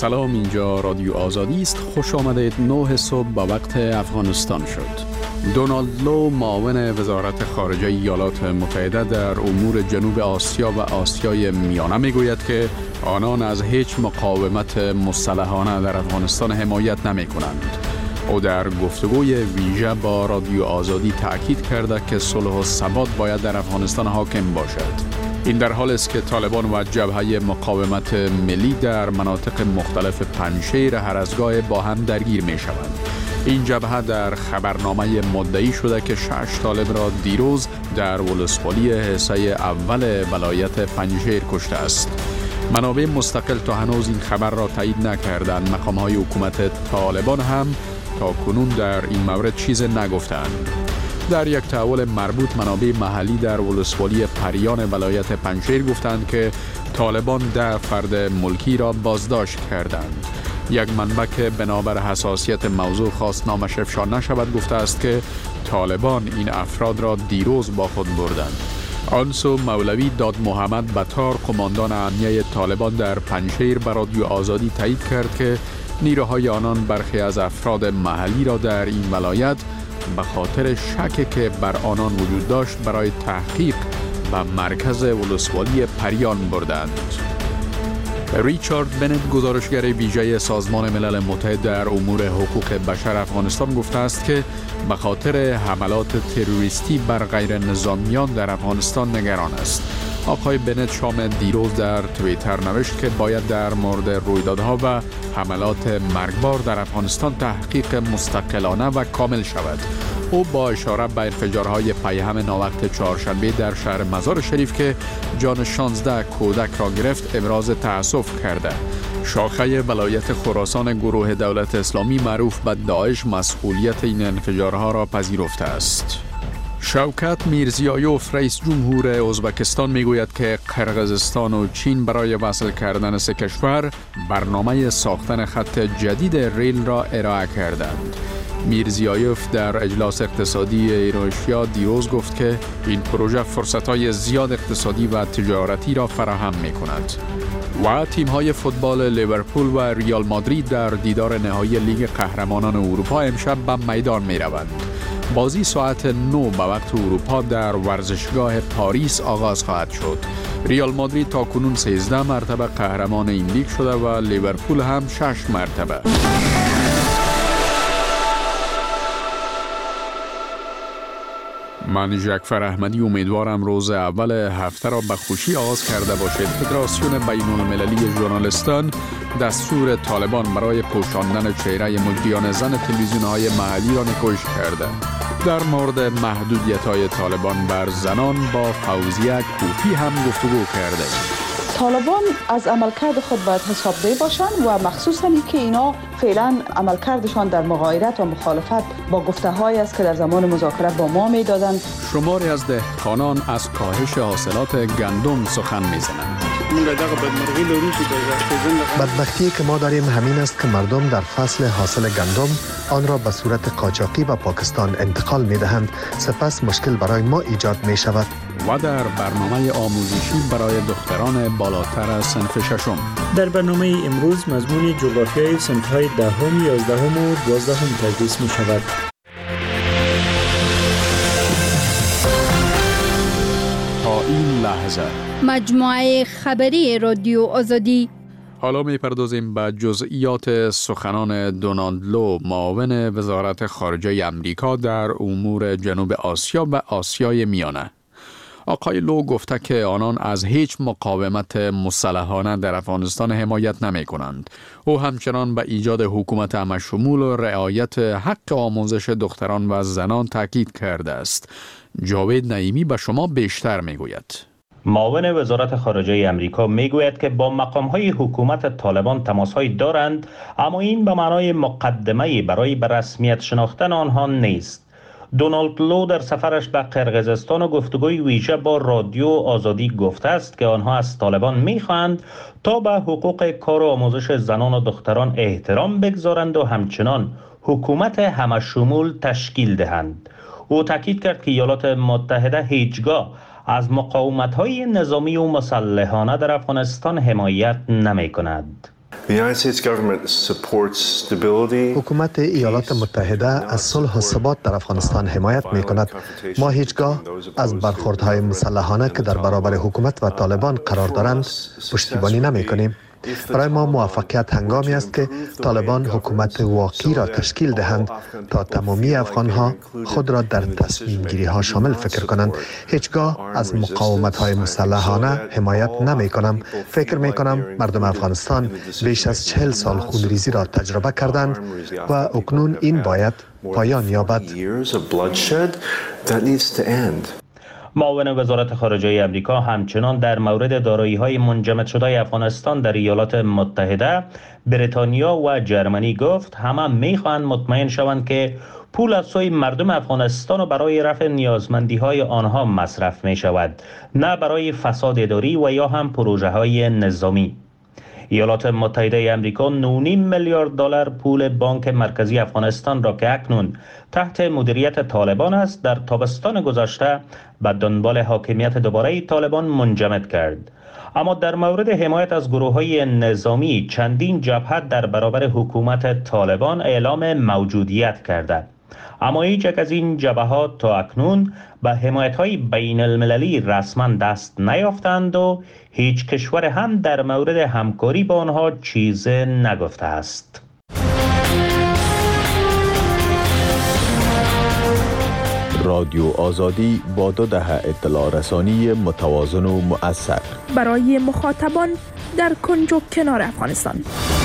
سلام، اینجا رادیو آزادی است. خوش آمدید. 9 صبح با وقت افغانستان شد. دونالد لو، معاون وزارت خارجه ایالات متحده در امور جنوب آسیا و آسیای میانه میگوید که آنان از هیچ مقاومت مسلحانه در افغانستان حمایت نمی کنند. او در گفتگوی ویژه با رادیو آزادی تأکید کرده که صلح و ثبات باید در افغانستان حاکم باشد. این در حالی است که طالبان و جبهه مقاومت ملی در مناطق مختلف پنجشیر هر از گاه با هم درگیر می شوند. این جبهه در خبرنامه مدعی شده که 6 طالب را دیروز در ولسوالی حصه اول ولایت پنجشیر کشته است. منابع مستقل تا هنوز این خبر را تایید نکردند. مقام‌های حکومت طالبان هم تا کنون در این مورد چیز نگفتند. در یک تحول مربوط، منابع محلی در ولسوالی پریان ولایت پنجشیر گفتند که طالبان 10 فرد ملکی را بازداشت کردند. یک منبع که بنابر حساسیت موضوع خواست نامش افشا نشود گفته است که طالبان این افراد را دیروز با خود بردند. آنسو مولوی داد محمد بطار، قماندان امنیه طالبان در پنجشیر، به رادیو آزادی تایید کرد که نیروهای آنان برخی از افراد محلی را در این ولایت به خاطر شکی که بر آنان وجود داشت برای تحقیق و مرکز ولسوالی پریان بردند. ریچارد بنت، گزارشگر ویژه سازمان ملل متحد در امور حقوق بشر افغانستان، گفته است که به خاطر حملات تروریستی بر غیر نظامیان در افغانستان نگران است. آقای بنت شام دیروز در توییتر نوشت که باید در مورد رویدادها و حملات مرگبار در افغانستان تحقیق مستقلانه و کامل شود. او با اشاره به انفجارهای پیهم ناوقت چهارشنبه در شهر مزار شریف که جان 16 کودک را گرفت ابراز تأسف کرده. شاخه ولایت خراسان گروه دولت اسلامی معروف به داعش مسئولیت این انفجارها را پذیرفته است. شوکت میرزیایوف، رئیس جمهور ازبکستان، میگوید که قرقیزستان و چین برای وصل کردن سه کشور برنامه ساختن خط جدید ریل را ارائه کردند. میرزیایوف در اجلاس اقتصادی ایروشیا دیروز گفت که این پروژه فرصت‌های زیاد اقتصادی و تجارتی را فراهم می‌کند. و تیم‌های فوتبال لیورپول و ریال مادرید در دیدار نهایی لیگ قهرمانان اروپا امشب به میدان می‌روند. بازی ساعت 9 به وقت اروپا در ورزشگاه پاریس آغاز خواهد شد. ریال مادرید تا کنون 13 مرتبه قهرمان این لیگ شده و لیورپول هم 6 مرتبه. من جعفر احمدی امیدوارم روز اول هفته را به خوشی آغاز کرده باشید. فدراسیون بین‌المللی ژورنالیستان دستور طالبان برای پوشاندن چهره مجریان زن تلویزیون‌های محلی را نکوش کرده. در مورد محدودیت‌های طالبان بر زنان با فوزیه کوفی هم گفتگو کرده. طالبان از عملکرد خود باید حسابدهی باشند و مخصوصاً که اینا فعلا عملکردشان در مغایرت و مخالفت با گفته‌هایی است که در زمان مذاکره با ما می‌دادند. شماری از دهقانان از کاهش حاصلات گندم سخن می‌زنند. بدبختی که ما داریم همین است که مردم در فصل حاصل گندم آن را به صورت قاچاقی به پاکستان انتقال می‌دهند، سپس مشکل برای ما ایجاد می‌شود. و در برنامه آموزشی برای دختران بالاتر از صنف ششم، در برنامه امروز مضمون جغرافیای صنف‌های 10، 11 و 12 تدریس می‌شود. تا این لحظه مجموعه خبری رادیو آزادی. حالا می‌پردازیم به جزئیات سخنان دونالد لو، معاون وزارت خارجه امریکا در امور جنوب آسیا و آسیای میانه. آقای لو گفته که آنان از هیچ مقاومت مسلحانه در افغانستان حمایت نمی کنند. او همچنان به ایجاد حکومت همه‌شمول و رعایت حق آموزش دختران و زنان تاکید کرده است. جاوید نعیمی به شما بیشتر می گوید. معاون وزارت خارجه امریکا میگوید که با مقام‌های حکومت طالبان تماس‌های دارند، اما این به معنای مقدمه‌ای برای به رسمیت شناختن آنها نیست. دونالد لو در سفرش به قرقیزستان و گفتگوی ویژه با رادیو آزادی گفته است که آنها از طالبان می‌خواهند تا به حقوق کار و آموزش زنان و دختران احترام بگذارند و همچنان حکومت همه‌شمول تشکیل دهند. او تاکید کرد که ایالات متحده هیچگاه از مقاومت‌های نظامی و مسلحانه در افغانستان حمایت نمی‌کند. حکومت ایالات متحده از صلح و ثبات در افغانستان حمایت می کند. ما هیچگاه از برخوردهای مسلحانه که در برابر حکومت و طالبان قرار دارند پشتیبانی نمی کنیم. برای ما موفقیت هنگامی است که طالبان حکومت واقعی را تشکیل دهند تا تمامی افغانها خود را در تصمیم گیری ها شامل فکر کنند. هیچگاه از مقاومت های مسلحانه حمایت نمی کنم. فکر می کنم مردم افغانستان بیش از 40 سال خونریزی را تجربه کردند و اکنون این باید پایان یابد. معاون وزارت خارجه آمریکا همچنان در مورد دارایی‌های منجمد شده افغانستان در ایالات متحده، بریتانیا و جرمنی گفت همه می‌خواهند مطمئن شوند که پول از سوی مردم افغانستان و برای رفع نیازمندی‌های آنها مصرف می‌شود، نه برای فساد اداری و یا هم پروژه‌های نظامی. ایالات متحده آمریکا 9.5 میلیارد دلار پول بانک مرکزی افغانستان را که اکنون تحت مدیریت طالبان است در تابستان گذشته به دنبال حاکمیت دوباره طالبان منجمد کرد. اما در مورد حمایت از گروه‌های نظامی چندین جبهه در برابر حکومت طالبان اعلام موجودیت کرده. اما هیچ یک از این جبهات تا اکنون به حمایت‌های بین المللی رسما دست نیافتند و هیچ کشور هم در مورد همکاری با آنها چیز نگفته است. رادیو آزادی با 2 دهه اطلاع رسانی متوازن و مؤثر برای مخاطبان در کنج و کنار افغانستان.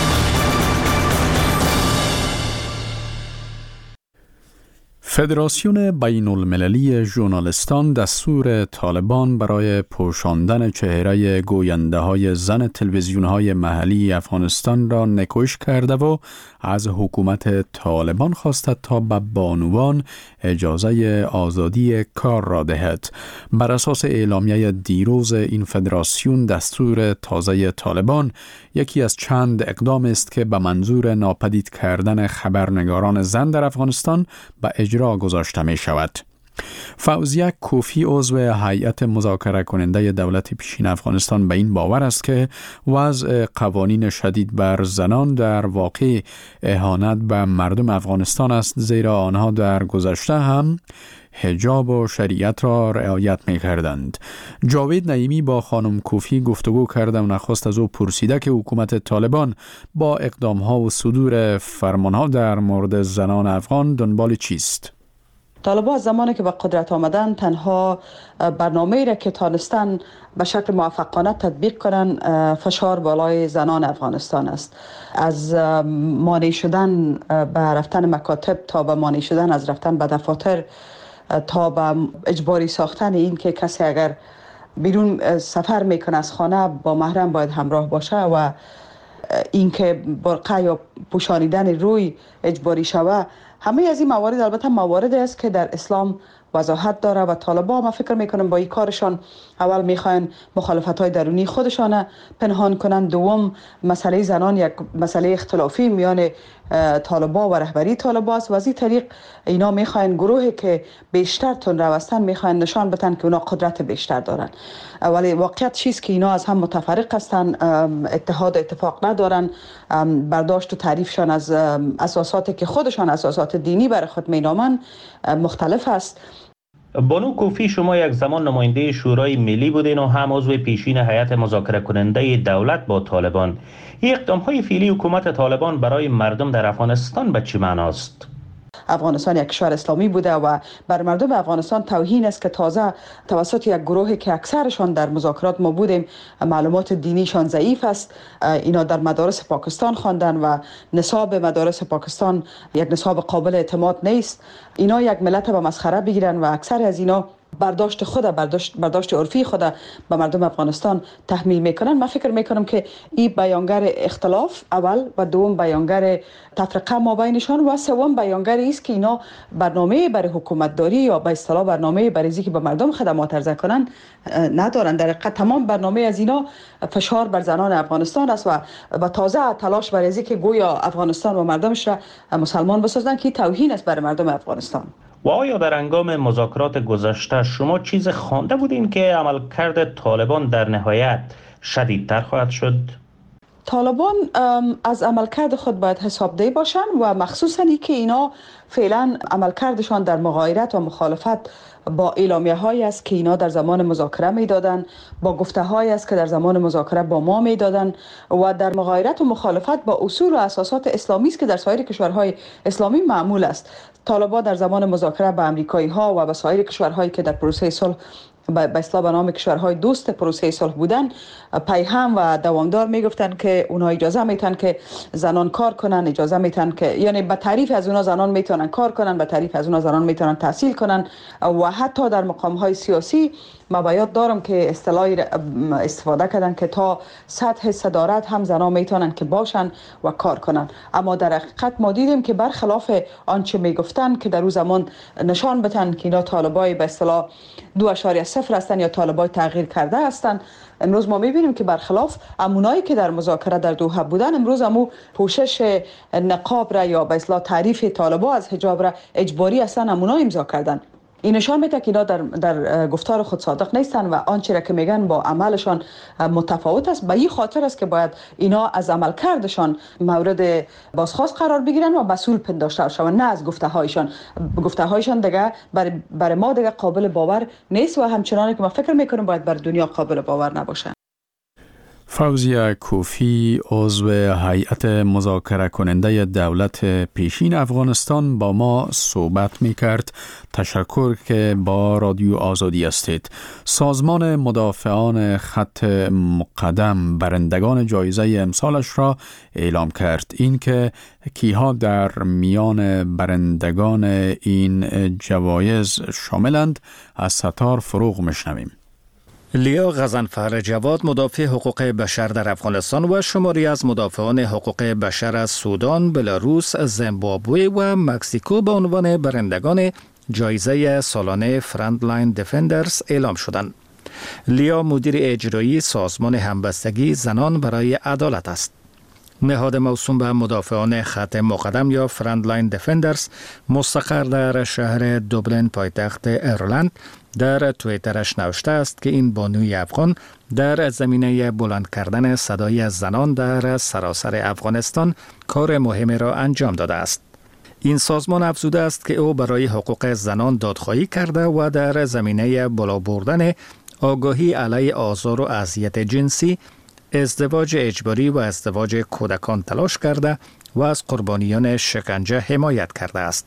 فدراسیون بین المللی ژورنالیستان دستور طالبان برای پوشاندن چهره گوینده های زن تلویزیون های محلی افغانستان را نکوش کرده و از حکومت طالبان خواسته تا به بانوان اجازه آزادی کار را دهد. بر اساس اعلامیه دیروز این فدراسیون، دستور تازه طالبان یکی از چند اقدام است که به منظور ناپدید کردن خبرنگاران زن در افغانستان به اجرا گذاشته می شود. فوزیه کوفی عضو هیئت مذاکره کننده دولت پیشین افغانستان به این باور است که وضع قوانین شدید بر زنان در واقع اهانت به مردم افغانستان است، زیرا آنها در گذشته هم حجاب و شریعت را رعایت می کردند. جاوید نعیمی با خانم کوفی گفتگو کرده و نخست از او پرسیده که حکومت طالبان با اقدامها و صدور فرمانها در مورد زنان افغان دنبال چیست؟ طالبان از زمانی که به قدرت آمدن تنها برنامه‌ای را که تانستن به شکل موفقانه تطبیق کنن فشار بالای زنان افغانستان است. از مانع شدن به رفتن مکاتب تا به مانع شدن از رفتن به دفاتر تا به اجباری ساختن این که کسی اگر بیرون سفر میکنه از خانه با محرم باید همراه باشه و اینکه برقه یا پوشانیدن روی اجباری شوه. همه از این موارد البته مواردی است که در اسلام وضاحت داره و طالبان ما فکر میکنم با این کارشان اول میخواین مخالفت‌های درونی خودشان پنهان کنند، دوم مسئله زنان یک مسئله اختلافی میان طالبان و رهبری طالبان است و از این طریق اینا میخواین گروهی که بیشتر تون روستن میخواین نشان بدن که اونا قدرت بیشتر دارن. ولی واقعیت چیست که اینا از هم متفرق هستن، اتحاد و اتفاق ندارن، برداشت و تعریفشان از اساساتی که خودشان اساسات دینی برای خود مینامن مختلف است. بانو کوفی، شما یک زمان نماینده شورای ملی بودین و هم عضو پیشین هیئت مذاکره کننده دولت با طالبان. این اقدام‌های فعلی حکومت طالبان برای مردم در افغانستان به چه معناست؟ افغانستان یک کشور اسلامی بوده و بر مردم افغانستان توهین است که تازه توسط یک گروهی که اکثرشان در مذاکرات ما بودیم معلومات دینیشان ضعیف است، اینا در مدارس پاکستان خواندن و نصاب مدارس پاکستان یک نصاب قابل اعتماد نیست. اینا یک ملت به مسخره بگیرن و اکثر از اینا برداشت عرفی خود به مردم افغانستان تحمیل میکنن. من فکر میکنم که این بیانگر اختلاف اول و دوم بیانگر تفرقه مابینشان و سوم بیانگر است که اینا برنامه برای حکومت داری یا به اصطلاح برنامه برای اینکه به مردم خدمات عرضه کنن ندارن. در حقیقت تمام برنامه از اینا فشار بر زنان افغانستان است و تازه تلاش برای اینکه گویا افغانستان و مردمش را مسلمان بسازن که توهین است برای مردم افغانستان. و آیا در هنگام مذاکرات گذشته شما چیز خوانده بودین که عملکرد طالبان در نهایت شدیدتر خواهد شد؟ طالبان از عملکرد خود باید حسابدهی باشن و مخصوصاً که اینا فعلا عملکردشان در مغایرت و مخالفت با اعلامیه هایی است که اینا در زمان مذاکره میدادن، با گفته هایی است که در زمان مذاکره با ما میدادن و در مغایرت و مخالفت با اصول و اساسات اسلامی است که در سایر کشورهای اسلامی معمول است. طالبان در زمان مذاکره با امریکایی ها و با سایر کشورهایی که در پروسه صلح به اصطلاح به نام کشورهای دوست پروسه صلح بودن پیهم و دوامدار میگفتن که اونها اجازه میتن که زنان کار کنن، اجازه میتن که یعنی به تعریف از اونها زنان میتونن کار کنن، به تعریف از اونها زنان میتونن تحصیل کنن و حتی در مقام های سیاسی ما باید دارم که اصطلاحی استفاده کردن که تا سطح صدارت هم زنان میتونن که باشن و کار کنن. اما در حقیقت ما دیدیم که برخلاف آنچه میگفتن که در اون زمان نشان بدن که اینا طالبای به اصطلاح 2.0 هستن یا طالبای تغییر کرده هستن، امروز ما میبینیم که برخلاف امونایی که در مذاکره در دوحه بودن امروز امو پوشش نقاب را یا به اصطلاح تعریف طالبا از حجاب را اجباری اصلا امونا امضا کردن. این نشان میده که اینا در گفتار خود صادق نیستن و آنچه را که میگن با عملشان متفاوت است. به این خاطر است که باید اینا از عمل کردشان مورد بازخواست قرار بگیرن و مسئول پنداشته شوند، نه از گفته هایشان دیگه برای ما دیگه قابل باور نیست و همچنانی که ما فکر میکنم باید بر دنیا قابل باور نباشه. فوزیه کوفی عضو هیئت مذاکره کننده دولت پیشین افغانستان با ما صحبت می کرد. تشکر که با رادیو آزادی هستید. سازمان مدافعان خط مقدم برندگان جایزه امسالش را اعلام کرد. این که کیها در میان برندگان این جوایز شاملند از ستار فروغ میشنویم. لیا غضنفر جواد مدافع حقوق بشر در افغانستان و شماری از مدافعان حقوق بشر از سودان، بلاروس، زیمبابوه و مکزیکو به عنوان برندگان جایزه سالانه فرندلاین دفندرز اعلام شدند. لیا مدیر اجرایی سازمان همبستگی زنان برای عدالت است. نهاد موسوم به مدافعان خط مقدم یا فرندلاین دفندرز مستقر در شهر دوبلین پایتخت ایرلند در توییترش نوشته است که این بانوی افغان در زمینه بلند کردن صدای زنان در سراسر افغانستان کار مهمی را انجام داده است. این سازمان افزوده است که او برای حقوق زنان دادخواهی کرده و در زمینه بالا بردن آگاهی علیه آزار و اذیت جنسی، ازدواج اجباری و ازدواج کودکان تلاش کرده و از قربانیان شکنجه حمایت کرده است.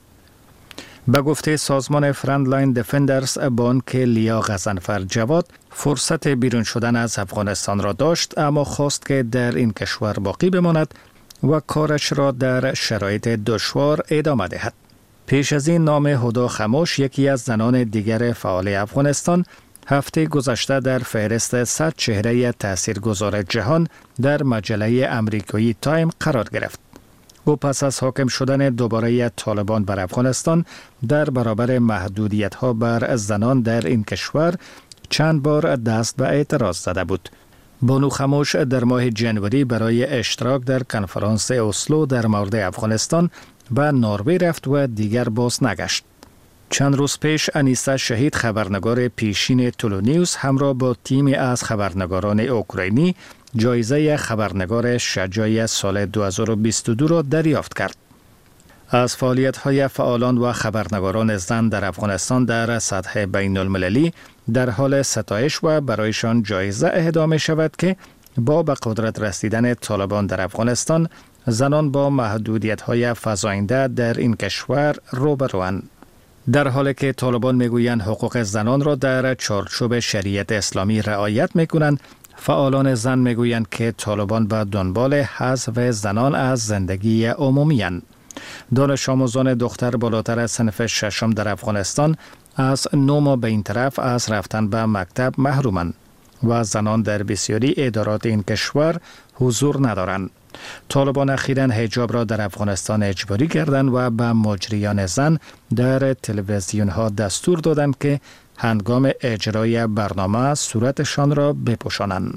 به گفته سازمان فرندلاین دفندرز، بانک لیا غضنفر جواد فرصت بیرون شدن از افغانستان را داشت، اما خواست که در این کشور باقی بماند و کارش را در شرایط دشوار ادامه دهد. پیش از این نام هدا خموش، یکی از زنان دیگر فعال افغانستان، هفته گذشته در فهرست 100 چهره تاثیرگذار جهان در مجله امریکایی تایم قرار گرفت. او پس از حاکم شدن دوباره طالبان بر افغانستان در برابر محدودیت‌ها بر زنان در این کشور چند بار دست به اعتراض زده بود. بانو خموش در ماه جنوری برای اشتراک در کنفرانس اسلو در مورد افغانستان به نروژ رفت و دیگر باز نگشت. چند روز پیش انیسه شهید خبرنگار پیشین تولونیوس همراه با تیمی از خبرنگاران اوکراینی جایزه خبرنگار شجاع سال 2022 را دریافت کرد. از فعالیت‌های فعالان و خبرنگاران زن در افغانستان در سطح بین المللی در حال ستایش و برایشان جایزه اهدا می شود که با به قدرت رسیدن طالبان در افغانستان زنان با محدودیت‌های فزاینده در این کشور روبروند. در حالی که طالبان میگویند حقوق زنان را در چارچوب شریعت اسلامی رعایت میکنند، فعالان زن میگویند که طالبان به دنبال حذف زنان از زندگی عمومی اند. دانش آموزان دختر بالاتر از صنف ششم در افغانستان از 9 ماه به این طرف از رفتن به مکتب محرومند و زنان در بسیاری ادارات این کشور حضور ندارند. طالبان اخیراً حجاب را در افغانستان اجباری کردند و به مجریان زن در تلویزیون ها دستور دادند که هنگام اجرای برنامه صورتشان را بپوشانند.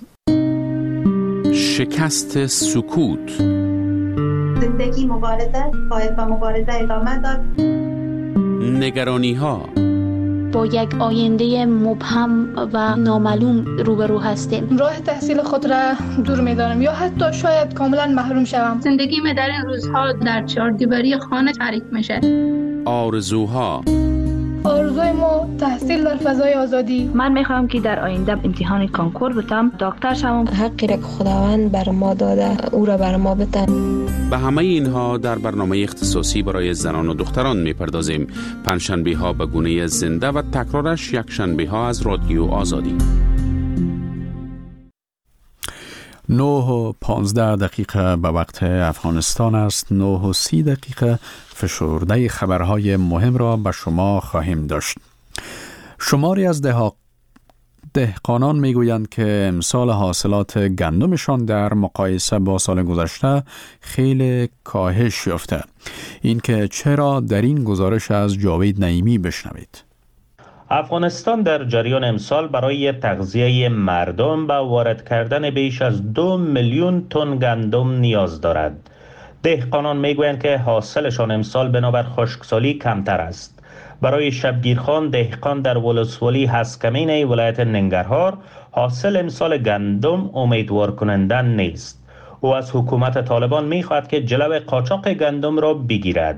شکست سکوت. زندگی مبارزه، باید با مبارزه ادامه داد. نگرانی ها. با یک آینده مبهم و نامعلوم روبرو هستیم. راه تحصیل خود را دور می‌دانم یا حتی شاید کاملا محروم شوم. زندگیم در این روزها در چهاردیواری خانه تعریف میشه. آرزوها. آرزوی ما تحصیل در فضای آزادی. من میخوام که در آینده امتحان کنکور بتم، دکتر شوم. حقی را که خداوند بر ما داده او را بر ما بده. به همه اینها در برنامه اختصاصی برای زنان و دختران میپردازیم. پنجشنبه ها به گونه زنده و تکرارش یک شنبه ها از رادیو آزادی. 9:15 به وقت افغانستان است. 9:30 فشرده خبرهای مهم را به شما خواهیم داشت. شماری از دهقانان میگویند که امسال حاصلات گندمشان در مقایسه با سال گذشته خیلی کاهش یافته. این که چرا در این گزارش از جاوید نعیمی بشنوید. افغانستان در جریان امسال برای تغذیه مردم به وارد کردن بیش از 2 میلیون تن گندم نیاز دارد. دهقانان میگویند که حاصلشان امسال بنابر خشکسالی کمتر است. برای شبگیرخان دهقان در ولسوالی هسکمین ولایت ننگرهار حاصل امسال گندم امیدوار کننده نیست. او از حکومت طالبان میخواهد که جلو قاچاق گندم را بگیرد.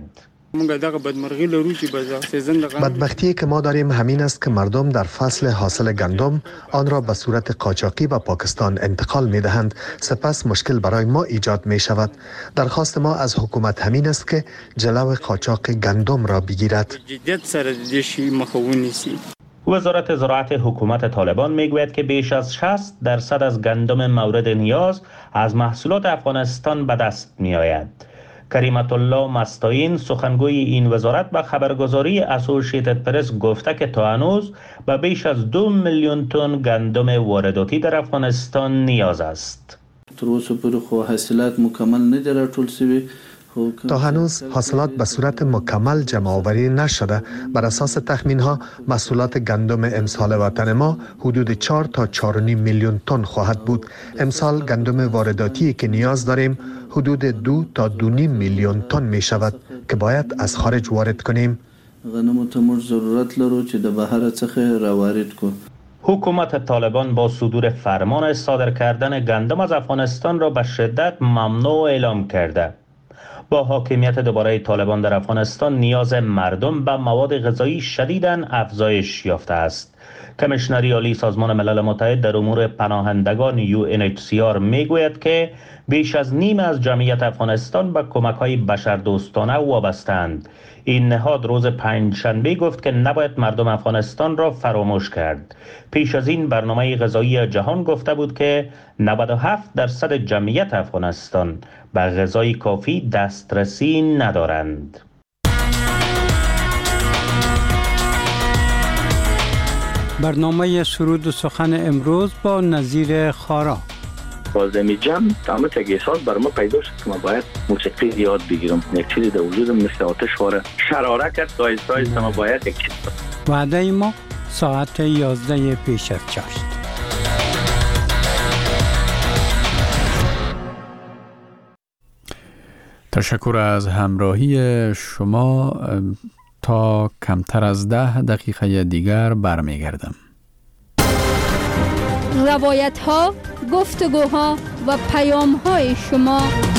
بدبختی که ما داریم همین است که مردم در فصل حاصل گندم آن را به صورت قاچاقی به پاکستان انتقال می دهند. سپس مشکل برای ما ایجاد می شود. درخواست ما از حکومت همین است که جلو قاچاق گندم را بگیرد. وزارت زراعت حکومت طالبان میگوید که بیش از 60% از گندم مورد نیاز از محصولات افغانستان به دست می آید. کریمت الله مستعین سخنگوی این وزارت به خبرگزاری اسوسییتد پرس گفته که تا هنوز به بیش از 2 میلیون تن گندم وارداتی در افغانستان نیاز است. تا هنوز حاصلات به صورت مکمل جمع آوری نشده. بر اساس تخمین ها محصولات گندم امسال وطن ما حدود 4 تا 4.5 میلیون تن خواهد بود. امسال گندم وارداتی که نیاز داریم حدود 2 تا 2.5 میلیون تن می شود که باید از خارج وارد کنیم. حکومت طالبان با صدور فرمان صادر کردن گندم از افغانستان را به شدت ممنوع اعلام کرده. با حاکمیت دوباره طالبان در افغانستان نیاز مردم به مواد غذایی شدیداً افزایش یافته است. کمیشنری عالی سازمان ملل متحد در امور پناهندگان UNHCR میگوید که بیش از نیم از جمعیت افغانستان به کمک‌های بشردوستانه وابسته‌اند. این نهاد روز پنجشنبه گفت که نباید مردم افغانستان را فراموش کرد. پیش از این برنامه غذایی جهان گفته بود که 97% جمعیت افغانستان به غذای کافی دسترسی ندارند. برنامه سرود و سخن امروز با نظیر خارا. بازمی جمع تمام تگیسات بر ما پیدا شد که ما باید موسیقی یاد بگیرم. یک چیزی در وجودم مثل آتش واره شراره کرد. دایسته ما باید یک چیز وعده ما ساعت 11 پیش از چاشت. تشکر از همراهی شما. تا کمتر از 10 دقیقه دیگر برمیگردم. روایت ها، گفتگوها و پیام های شما.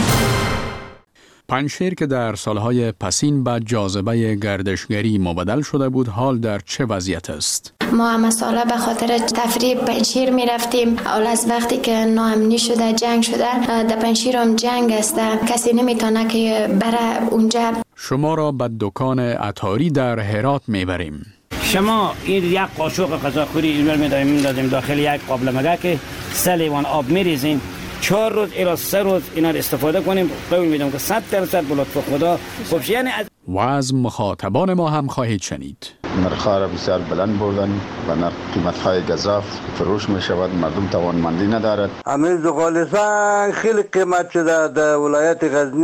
پنجشیر که در سالهای پسین به جاذبه گردشگری مبدل شده بود، حال در چه وضعیت است؟ ما همه ساله به خاطر تفریح پنجشیر می رفتیم. اول از وقتی که ناامنی شده، جنگ شده، در پنجشیر هم جنگ است. کسی نمیتونه که بره اونجا. شما را به دکان عطاری در هرات میبریم. شما این یک قاشق غذاخوری اینور میدادیم داخل یک قابل مگه که 3 لیوان آب میریزیم. 4 روز الی 3 روز اینا استفاده کنیم. قول میدم که 100% به لطف خدا خوب. یعنی و از مخاطبان ما هم خواهید شنید. نرخ‌ها را بسیار بلند بردن و نرخ قیمت‌های گزاف فروش می‌شود. مردم توانمندی ندارد. همین زغال سنگ خیلی قیمت شده در ولایت غزنی.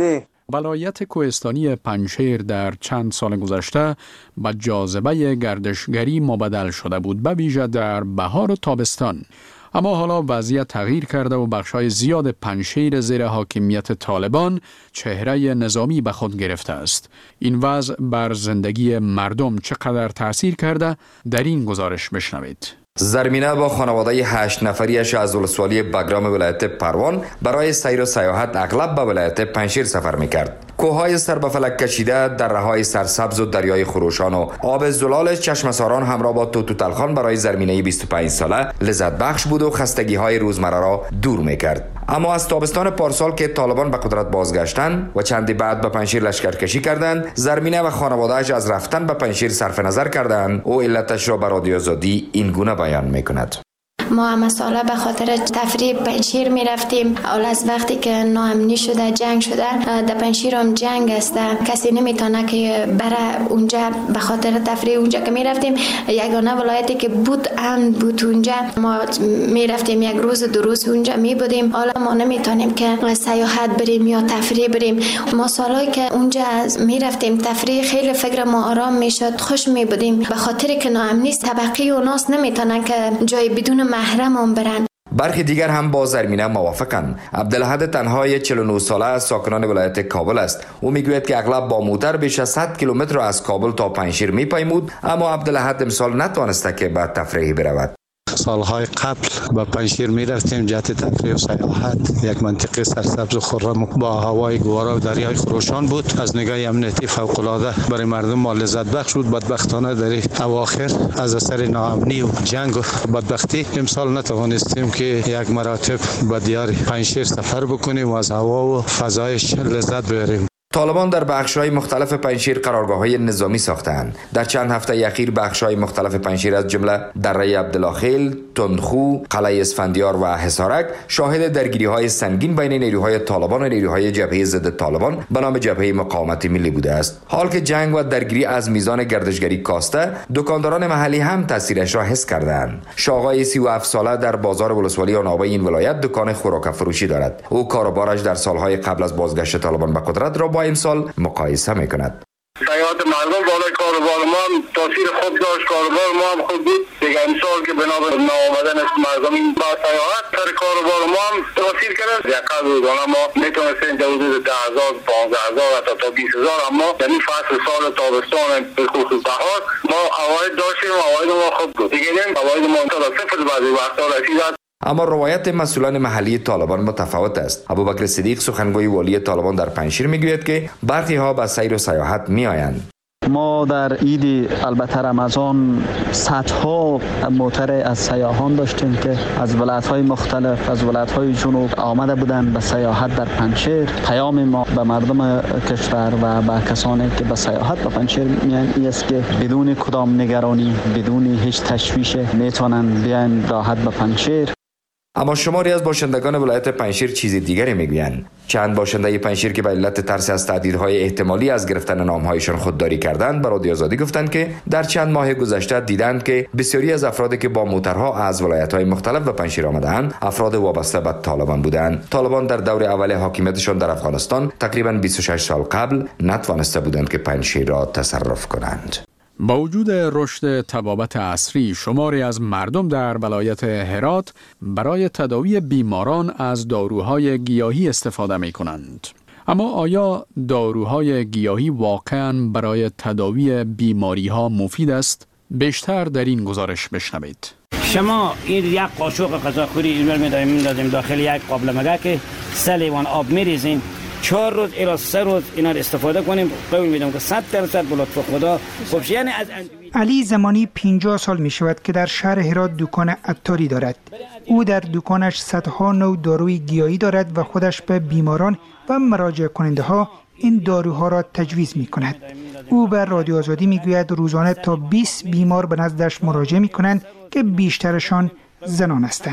ولایت کوهستانی پنجشیر در چند سال گذشته به جاذبه گردشگری مبدل شده بود، به ویژه در بهار و تابستان. اما حالا وضعیت تغییر کرده و بخشای زیاد پنجشیر زیر حاکمیت طالبان چهره نظامی به خود گرفته است. این وضع بر زندگی مردم چقدر تأثیر کرده؟ در این گزارش بشنوید. زرمینه با خانواده 8 نفریش از ولسوالی بگرام ولایت پروان برای سیر و سیاحت اغلب به ولایت پنجشیر سفر میکرد. کوههای سر به فلک کشیده، دره‌های سرسبز و دریای خروشان و آب زلال چشمه‌ساران همراه با توتالخان برای زرمینه 25 ساله لذت بخش بود و خستگی‌های روزمره را دور میکرد. اما از تابستان پارسال که طالبان به قدرت بازگشتند و چندی بعد به پنجشیر لشکرکشی کردند، زرمینه و خانواده‌اش از رفتن به پنجشیر صرف نظر کردند. او علتش را به رادیو آزادی این گونه بیان میکند. ما همه ساله به خاطر تفریح پنجشیر می رفتیم. اول از وقتی که ناامنی شده، جنگ شده، در پنجشیر هم جنگ است، کسی نمیتونه که بره اونجا. به خاطر تفریح اونجا که می رفتیم، یگانه ولایتی که بود امن بود اونجا. ما می رفتیم یک روز دو روز اونجا می بودیم. حالا ما نمیتونیم که سیاحت بریم یا تفریح بریم. ما سالایی که اونجا می رفتیم تفریح، خیلی فکر ما آرام میشد، خوش می بودیم. به خاطر که ناامنی طبقی و ناس نمیتونن که جای بدون محرم برن. برخی دیگر هم با زرمینه موافقند. عبدالحد تنهای 49 ساله از ساکنان ولایت کابل است. او میگوید که اغلب با موتر بیش از 100 کیلومتر از کابل تا پنجشیر میپیمود، اما عبدالحد امسال نتوانسته که به تفریحی برود. سالهای قبل با پنجشیر می رفتیم جهت تفریح و سیاحت. یک منطقه سرسبز و خرم با هوای گوارا و دریای خروشان بود. از نگاه امنیتی فوق العاده برای مردم ما لذت بخش بود. بدبختانه در اواخر از اثر ناامنی و جنگ و بدبختی امسال نتوانستیم که یک مراتب به دیار پنجشیر سفر بکنیم و از هوا و فضایش لذت ببریم. طالبان در بخش‌های مختلف پنجشیر قرارگاه‌های نظامی ساختند. در چند هفته اخیر بخش‌های مختلف پنجشیر از جمله دره عبدالخیل، تندخو، قلعه اسفندیار و حصارک شاهد درگیری‌های سنگین بین نیروهای طالبان و نیروهای جبهه ضد طالبان به نام جبهه مقاومت ملی بوده است. حال که جنگ و درگیری از میزان گردشگری کاسته، دکانداران محلی هم تاثیرش را حس کردند. شاغای 37 ساله در بازار ولسوالی آنابه این ولایت دکان خوراک فروشی دارد. او کاروبارش در سالهای قبل از بازگشت طالبان به قدرت را با امسال مقایسه میکند. سیاحت مردم بالای کاروبار ما هم تاثیر خوب داشت. کاروبار ما هم خوب بود دیگه. امسال که بنا به ناآمدن مردم با سیاحت سر کاروبار ما هم تاثیر کرد. یقه روزانه ما میتونستیم در حدود 10,000 15,000 حتی تا 20,000، اما در این فصل سال تابستان به خصوص بهار ما عواید داشتیم. عواید ما خوب بود دیگه. عواید ما تا صفر بعضی وقتا رسید. اما روایت مسئولان محلی طالبان متفاوت است. ابوبکر صدیق سخنگوی والی طالبان در پنجشیر میگوید که برخی ها به سیر و سیاحت میآیند. ما در عید البته رمضان صدها موتر از سیاحان داشتیم که از ولایت‌های مختلف، از ولایت‌های جنوب آمده بودند به سیاحت در پنجشیر. پیام ما به مردم کشور و به کسانی که به سیاحت به پنجشیر میان این است که بدون کدام نگرانی، بدون هیچ تشویش میتونن بیان راحت به پنجشیر. اما شماری از باشندگان ولایت پنجشیر چیز دیگری میگویند. چند باشنده پنجشیر که به علت ترس از تهدیدهای احتمالی از گرفتن نامهایشان خودداری کردند به رادیو آزادی گفتند که در چند ماه گذشته دیدند که بسیاری از افرادی که با موترها از ولایت‌های مختلف به پنجشیر آمدند افراد وابسته به طالبان بودند. طالبان در دور اول حاکمیتشان در افغانستان تقریباً 26 سال قبل نتوانسته بودند که پنجشیر را تصرف کنند. با وجود رشد طبابت عصری، شماری از مردم در ولایت هرات برای تداوی بیماران از داروهای گیاهی استفاده می کنند. اما آیا داروهای گیاهی واقعاً برای تداوی بیماری ها مفید است؟ بیشتر در این گزارش بشنوید. شما این یک قاشق غذاخوری اینور می‌دادیم داخل یک قابلمه که 3 لیوان آب می‌ریزیم. 4 روز الی 3 روز اینا رو استفاده کنیم. قول میدم که 100% به لطف خدا خوب. یعنی از علی زمانی 50 سال می شود که در شهر هرات دکان عطاری دارد. او در دکانش صدها نوع داروی گیاهی دارد و خودش به بیماران و مراجع کننده ها این داروها را تجویز می کند. او به رادیو آزادی می گوید روزانه تا 20 بیمار به نزدش مراجعه می کنند که بیشترشان زنان هستند.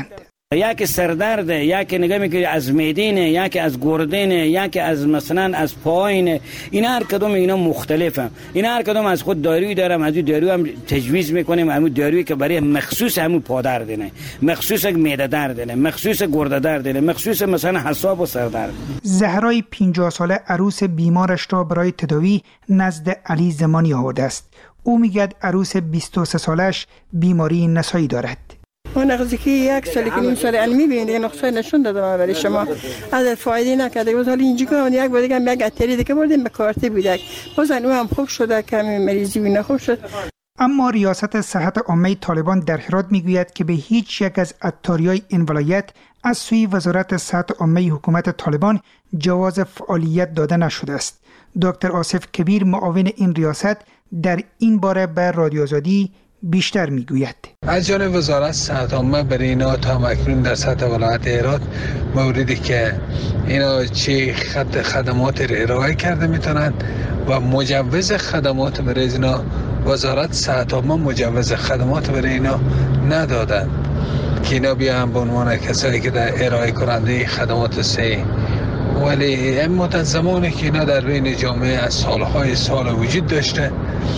یکی سردرده، یکی نگاه میکنی از میدینه، یکی از گردنه، یکی از مثلا از پایینه. این هر کدوم اینا مختلفه. این هر کدوم از خود دارویی دارم، از دارو هم تجویز میکنیم، همون دارویی که برای مخصوص همون پادردنه، مخصوص معده دردنه، مخصوص گرده دردنه، مخصوص مثلا حساب و سردرد. زهرای 50 ساله عروس بیمارش را برای تداوی نزد علی زمانی آورده است. او میگد عروس 23 سالش بیماری نسایی دارد. اون نزدیکی یک سال که نیم سال علمی بینده نقصه نشون دادم برای شما از فایده نکرده. باز حالا اینجا که یک بار دیگه یک اتری دیگه بردیم به کارت بودک باز او هم خوب شده، کمی مریضی و خوب شد. اما ریاست صحت عامه طالبان در هرات میگوید که به هیچ یک از عطاریای این ولایت از سوی وزارت صحت عامه حکومت طالبان جواز فعالیت داده نشده است. دکتر آصف کبیر معاون این ریاست در این باره به رادیو آزادی بیشتر میگوید. از جانب وزارت صحت عامه برای اینا تا اکنون در سطح ولایت هرات موردی که اینا چه خدمات را ارائه کرده میتونند و مجوز خدمات برای اینا وزارت صحت عامه مجوز خدمات برای اینا ندادند که اینا بیان به عنوان کسایی که در ارائه کننده خدمات صحی. ولی این مدت زمانی که اینا در بین جامعه از سالهای سال وجود داشته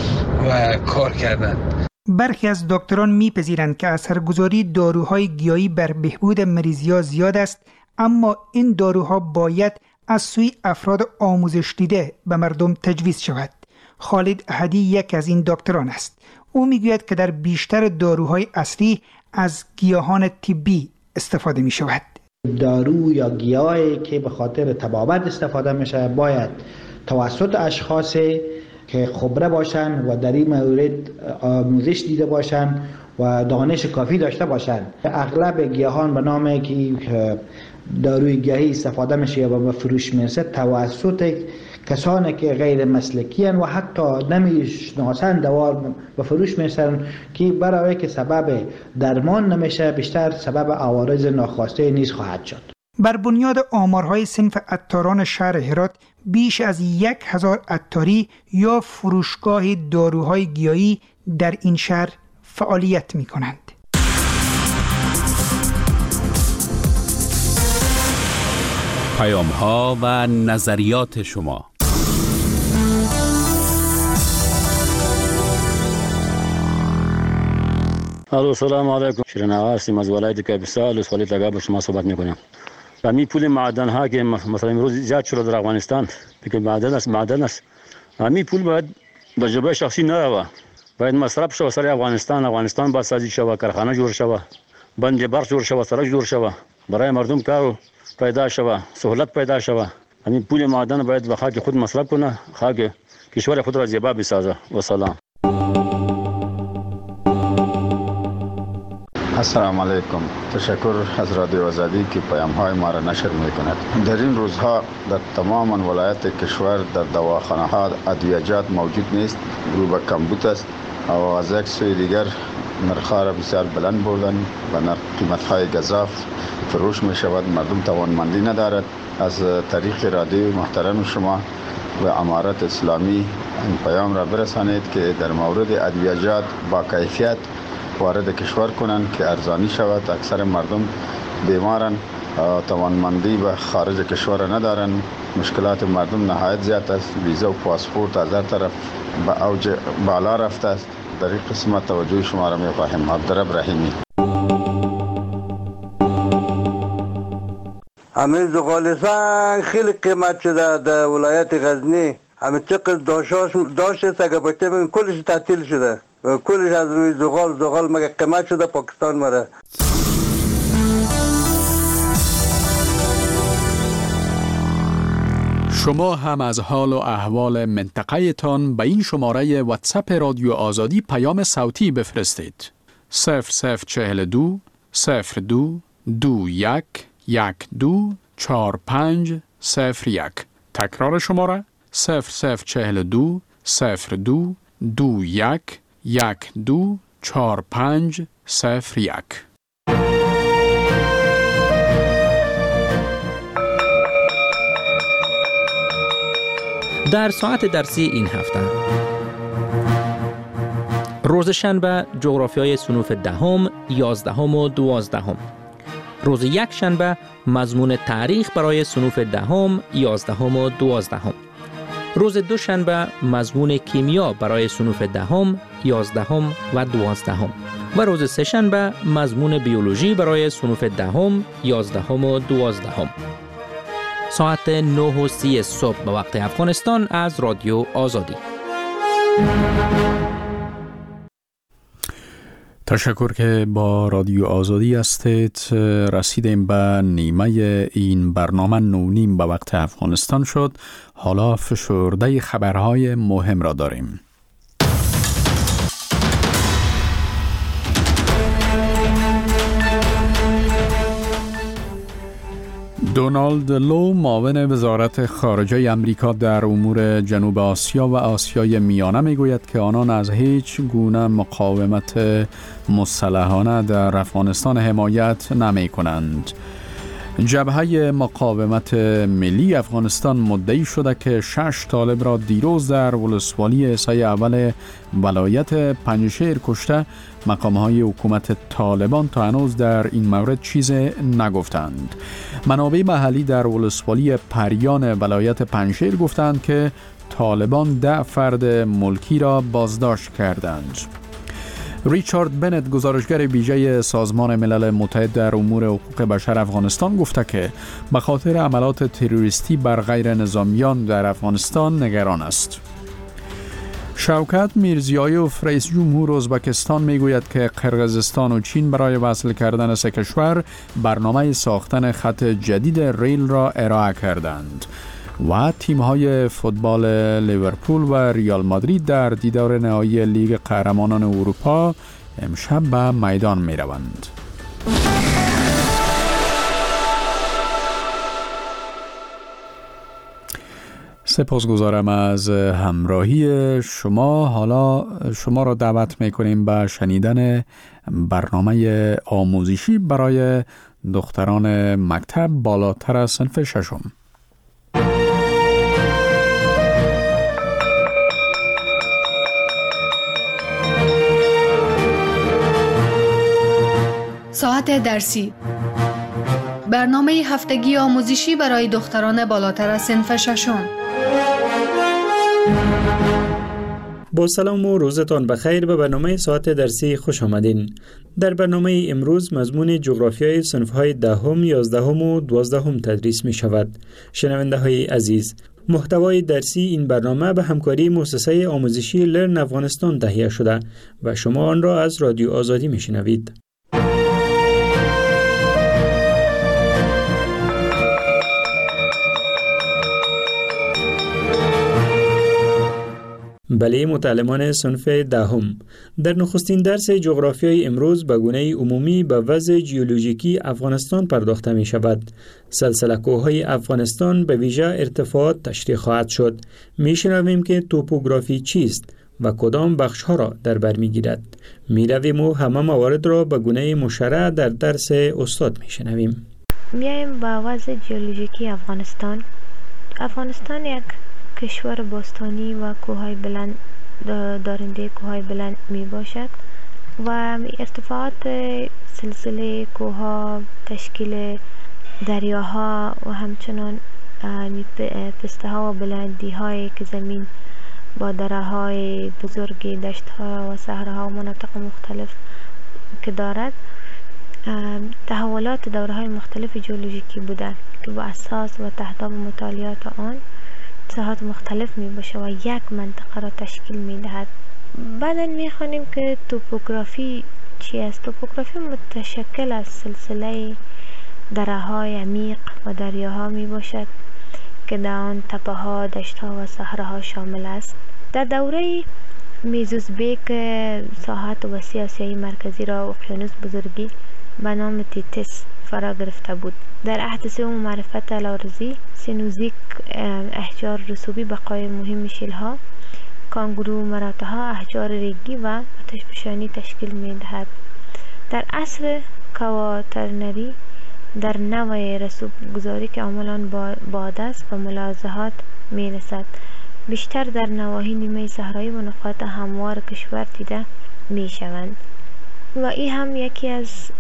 و کار کردند. برخی از دکتران میپذیرند که اثرگذاری داروهای گیاهی بر بهبود مریضی‌ها زیاد است، اما این داروها باید از سوی افراد آموزش دیده به مردم تجویز شود. خالد احدی یک از این دکتران است. او میگوید که در بیشتر داروهای اصلی از گیاهان طبی استفاده می شود. دارو یا گیاهی که به خاطر طبابت استفاده میشه باید توسط اشخاصی که خبره باشن و در این مورد آموزش دیده باشن و دانش کافی داشته باشن. اغلب گیاهان به نام که داروی گیاهی استفاده میشه یا به فروش میرسه توسط کسانی که غیر مسلکی هستند و حتی نمیشناسند دوا به فروش میرسن که برای که سبب درمان نمیشه بیشتر سبب عوارض ناخواسته نیز خواهد شد. بر بنیاد آمارهای صنف عطاران شهر هرات بیش از 1000 عطاری یا فروشگاه داروهای گیاهی در این شهر فعالیت می کنند. پیام‌ها و نظریات شما. الو سلام علیکم. شیرین آقا هستیم از ولایت کاپیسا ولسوالی تگا با شما صحبت میکنیم. و می پول معدن ها که مثلا امروز زیاد شده در افغانستان که معدن است همین پول باید به جیب شخصی نروه، باید مصرف شود سر افغانستان باید سازی شود، کارخانه جور شود، بند برق جور شود، سرک جور شود، برای مردم کار پیدا شود، سهولت پیدا شود. همین پول معدن باید به خاک خود مصرف کنه، خاک کشور خود را زیبا بسازه. و سلام. السلام علیکم. تشکر از رادیو آزادی که پیام‌های ما را نشر می‌کند. در این روزها در تمام ولایات کشور در دواخانه‌ها ادویه‌جات موجود نیست، رو به کمبود است و از یک سوی دیگر نرخ‌ها را بسیار بلند بردن و قیمت‌های گزاف فروش می‌شود. مردم توانمندی ندارد. از طریق رادیو محترم شما و امارت اسلامی این پیام را برسانید که در مورد ادویه‌جات با کیفیت وارد کشور کنند که ارزانی شود. اکثر مردم بیمارن، توانمندی به خارج کشور ندارن. مشکلات مردم نهایت زیاد است. ویزا و پاسپورت از هر طرف به اوج بالا رفته است. در این قسمت توجه شما را می‌خواهیم. عبدالرب رحیمی. همین زغال سنگ خیلی قیمت شده در ولایت غزنی. همه چقدر داشت است اگر باشه ببین کلش تعطیل شده. کلش از روی زغال مگه قیمت شده پاکستان مره. شما هم از حال و احوال منطقه تان به این شماره واتساپ رادیو آزادی پیام صوتی بفرستید. 0042 02 21 12 4501. تکرار شماره 0042 02 21 12 4501. در ساعت درسی این هفته روز شنبه جغرافیای صنوف 10، 11 و 12. روز یکشنبه مضمون تاریخ برای صنوف دهم، 11 و 12. روز دوشنبه مضمون کیمیا برای صنوف دهم، 11 و 12. و روز سه‌شنبه مضمون بیولوژی برای صنوف دهم، 11 و 12. ساعت 9:30 صبح به وقت افغانستان از رادیو آزادی. تشکر که با رادیو آزادی هستید. رسیدیم به نیمه این برنامه 9:30 به وقت افغانستان شد. حالا فشرده خبرهای مهم را داریم. دونالد لو معاون وزارت خارجه آمریکا در امور جنوب آسیا و آسیای میانه میگوید که آنان از هیچ گونه مقاومت مسلحانه در افغانستان حمایت نمی کنند. جبهه مقاومت ملی افغانستان مدعی شده که 6 طالب را دیروز در ولسوالی سایه اول ولایت پنجشیر کشته. مقامهای حکومت طالبان تا هنوز در این مورد چیزی نگفتند. منابع محلی در ولسوالی پریان ولایت پنجشیر گفتند که طالبان 10 فرد ملکی را بازداشت کردند. ریچارد بنت، گزارشگر ویژه سازمان ملل متحد در امور حقوق بشر افغانستان، گفته که به خاطر عملات تروریستی بر غیر نظامیان در افغانستان نگران است. شوکت میرزیایوف، رئیس جمهور ازبکستان، میگوید که قرقیزستان و چین برای وصل کردن سه کشور برنامه ساختن خط جدید ریل را ارائه کردند. و تیم‌های فوتبال لیورپول و ریال مادرید در دیدار نهایی لیگ قهرمانان اروپا امشب به میدان می‌روند. سپاسگزارم از همراهی شما. حالا شما را دعوت می‌کنیم به شنیدن برنامه آموزشی برای دختران مکتب بالاتر از صنف ششم. ساعت درسی، برنامه هفتگی آموزشی برای دختران بالاتر از صنف ششم. با سلام و روزتان بخیر. به برنامه ساعت درسی خوش آمدین. در برنامه امروز مضمون جغرافیای صنف‌های 10، 11 و 12 تدریس می شود. شنونده های عزیز، محتوای درسی این برنامه به همکاری مؤسسه آموزشی لرن افغانستان تهیه شده و شما آن را از رادیو آزادی می شنوید. بله متعلمان صنف 10، در نخستین درس جغرافیای امروز به گونه عمومی به وضع ژئولوژیکی افغانستان پرداخته می شود. سلسله کوههای افغانستان به ویژه ارتفاعات تشریح خواهد شد. می شنویم که توپوگرافی چیست و کدام بخش‌ها را در بر می‌گیرد. می‌رویم و همه موارد را به گونه مشرع در درس استاد می‌شنویم. میایم با وضع ژئولوژیکی افغانستان. افغانستان یک کشور باستانی و کوههای بلند دارنده کوههای بلند می باشد و ارتفاعات سلسله کوهها، تشکیل دریاها و همچنان پسته ها و بلندی هایی که زمین با دره های بزرگ، دشت ها و صحراها و مناطق مختلف که دارد، تحولات دوره های مختلف ژئولوژیکی بوده که با اساس و تحت مطالعات آن ساحات مختلف می باشه و یک منطقه را تشکیل می دهد. بعدا می خوانیم که توپوگرافی چی است. توپوگرافی متشکل از سلسله دره های عمیق و دریاها می باشد که در آن تپه ها، دشت ها و صحراها شامل است. در دوره میزوزبیک ساحات وسیع آسیای مرکزی را اقیانوس بزرگی به نام تیتس فرا گرفته بود. در عهد سوم معرفت لاورزی، سینوزیک احجار رسوبی بقای مهم شیلها، کانگرو مراتها احجار ریگی و آتشفشانی تشکیل می دهد. در عصر کواترنری در نوع رسوب گذاری که عملاً باد است و ملاحظات می رسد. بیشتر در نواحی نیمه صحرایی و نقاط هموار کشور دیده می شوند و این هم یکی از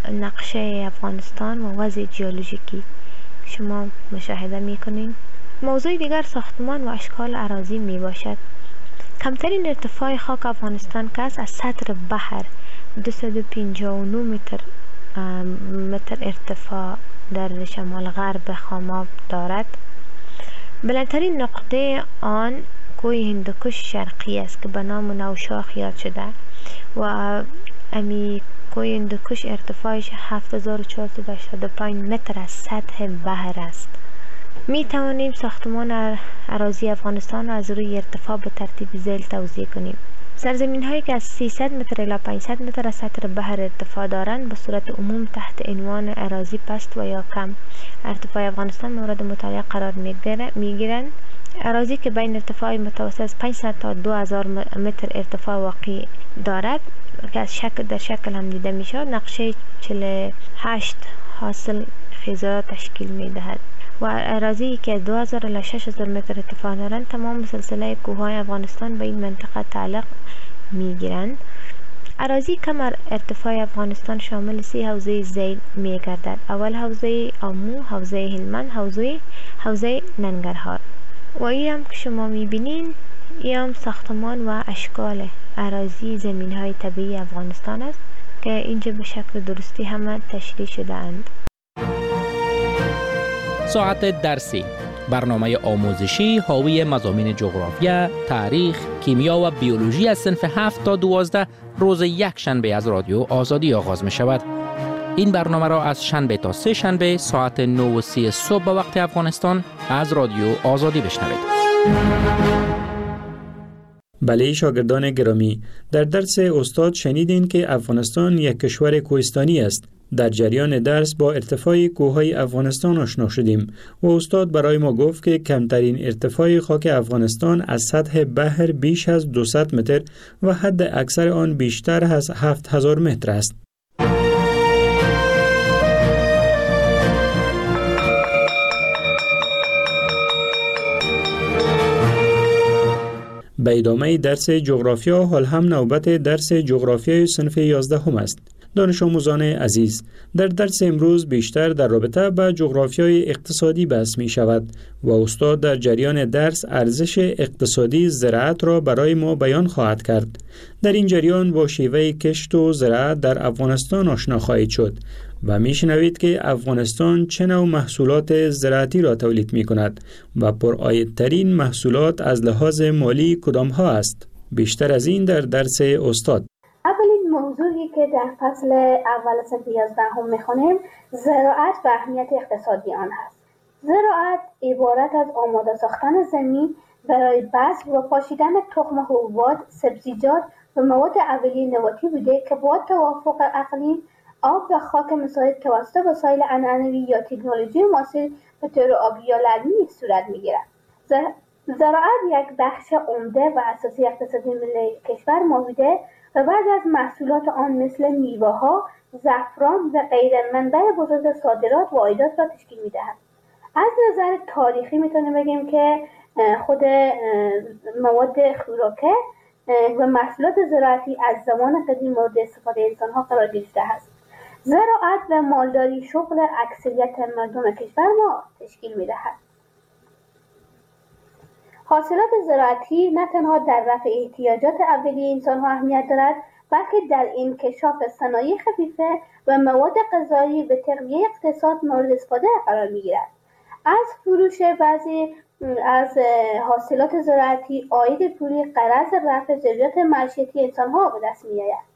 نقشه افغانستان و وضع جیولوژیکی شما مشاهده میکنین. موضوع دیگر ساختمان و اشکال اراضی می باشد. کمترین ارتفاع خاک افغانستان که از سطح بحر 259 متر ارتفاع در شمال غرب خاماب دارد. بلندترین نقطه آن کوه هندوکش شرقی است که به نام نوشاخ یاد شده و امی کوه هندوکش ارتفاعش 7485 متر از سطح بحر است. می توانیم ساختمان اراضی افغانستان از روی ارتفاع به ترتیب ذیل توضیح کنیم. سرزمین هایی که از 300 متر الی 500 متر از سطح بحر ارتفاع دارند به صورت عموم تحت عنوان اراضی پست و یا کم ارتفاع افغانستان مورد مطالعه قرار می گیرند. اراضی که بین ارتفاع متوسط از 500 تا 2000 متر ارتفاع واقع دارد که از در شکل هم دیده می شود نقشه 48 حاصل خیزرات تشکیل می دهد و اراضی که 2000 الی 6000 متر ارتفاع دارند تمام سلسله کوههای افغانستان به این منطقه تعلق می گیرند. اراضی کم ارتفاع افغانستان شامل 3 حوزه ذیل می گردد. اول حوزه آمو، حوزه هلمند، حوزه ننگرهار. و این هم که شما می بینین این هم ساختمان و اشکال اراضی زمین های طبیعی افغانستان است که اینجا به شکل درستی همه تشریح شده اند. ساعت درسی، برنامه آموزشی حاوی مضامین جغرافیا، تاریخ، کیمیا و بیولوژی از صنف 7 تا 12 روز یک شنبه از رادیو آزادی آغاز می شود. این برنامه را از شنبه تا سه شنبه ساعت 9:30 صبح به وقت افغانستان از رادیو آزادی بشنوید. بله شاگردان گرامی، در درس استاد شنیدین که افغانستان یک کشور کوهستانی است. در جریان درس با ارتفاع کوههای افغانستان آشنا شدیم و استاد برای ما گفت که کمترین ارتفاع خاک افغانستان از سطح بحر بیش از 200 متر و حد اکثر آن بیشتر از 7000 متر است. به ادامه درس جغرافیا حال هم نوبت درس جغرافیای صنف 11 است. دانش آموزان عزیز، در درس امروز بیشتر در رابطه با جغرافیای اقتصادی بحث می شود و استاد در جریان درس ارزش اقتصادی زراعت را برای ما بیان خواهد کرد. در این جریان با شیوه کشت و زراعت در افغانستان آشنا خواهید شد و می شنوید که افغانستان چه نوع محصولات زراعتی را تولید می کند و پرعایدترین محصولات از لحاظ مالی کدام ها است. بیشتر از این در درس استاد. اولین موضوعی که در فصل اول صنف 11 میخونیم زراعت و اهمیت اقتصادی آن هست. زراعت عبارت از آماده ساختن زمین برای بذر و پاشیدن تخم حبوبات، سبزیجات و مواد اولیه نباتی بوده که با توافق اقلیم، آب و خاک مساعد توسط وسایل عنعنوی یا تکنولوژی معاصر به طور آبی یا لرمی صورت میگیرد. زراعت یک بخش عمده و اساسی اقتصادی ملی کشور ما بوده و بعضی از محصولات آن مثل میوه‌ها، زعفران و غیره منبع بزرگ صادرات و عایدات را تشکیل می‌دهد. از نظر تاریخی میتونیم بگیم که خود مواد خوراکه و محصولات زراعتی از زمان قدیم مورد استفاده انسان‌ها قرار گرفته است. زراعت و مالداری شغل اکثریت مردم کشور ما تشکیل می‌دهد. حاصلات زراعتی نه تنها در رفع احتیاجات اولیه انسان‌ها اهمیت دارد، بلکه در انکشاف صنایع خفیفه و مواد غذایی به تقویت اقتصاد مورد استفاده قرار می‌گیرد. از فروش بعضی از حاصلات زراعتی عاید پولی غرض رفع ضروریات معیشتی انسان‌ها به دست می‌آید.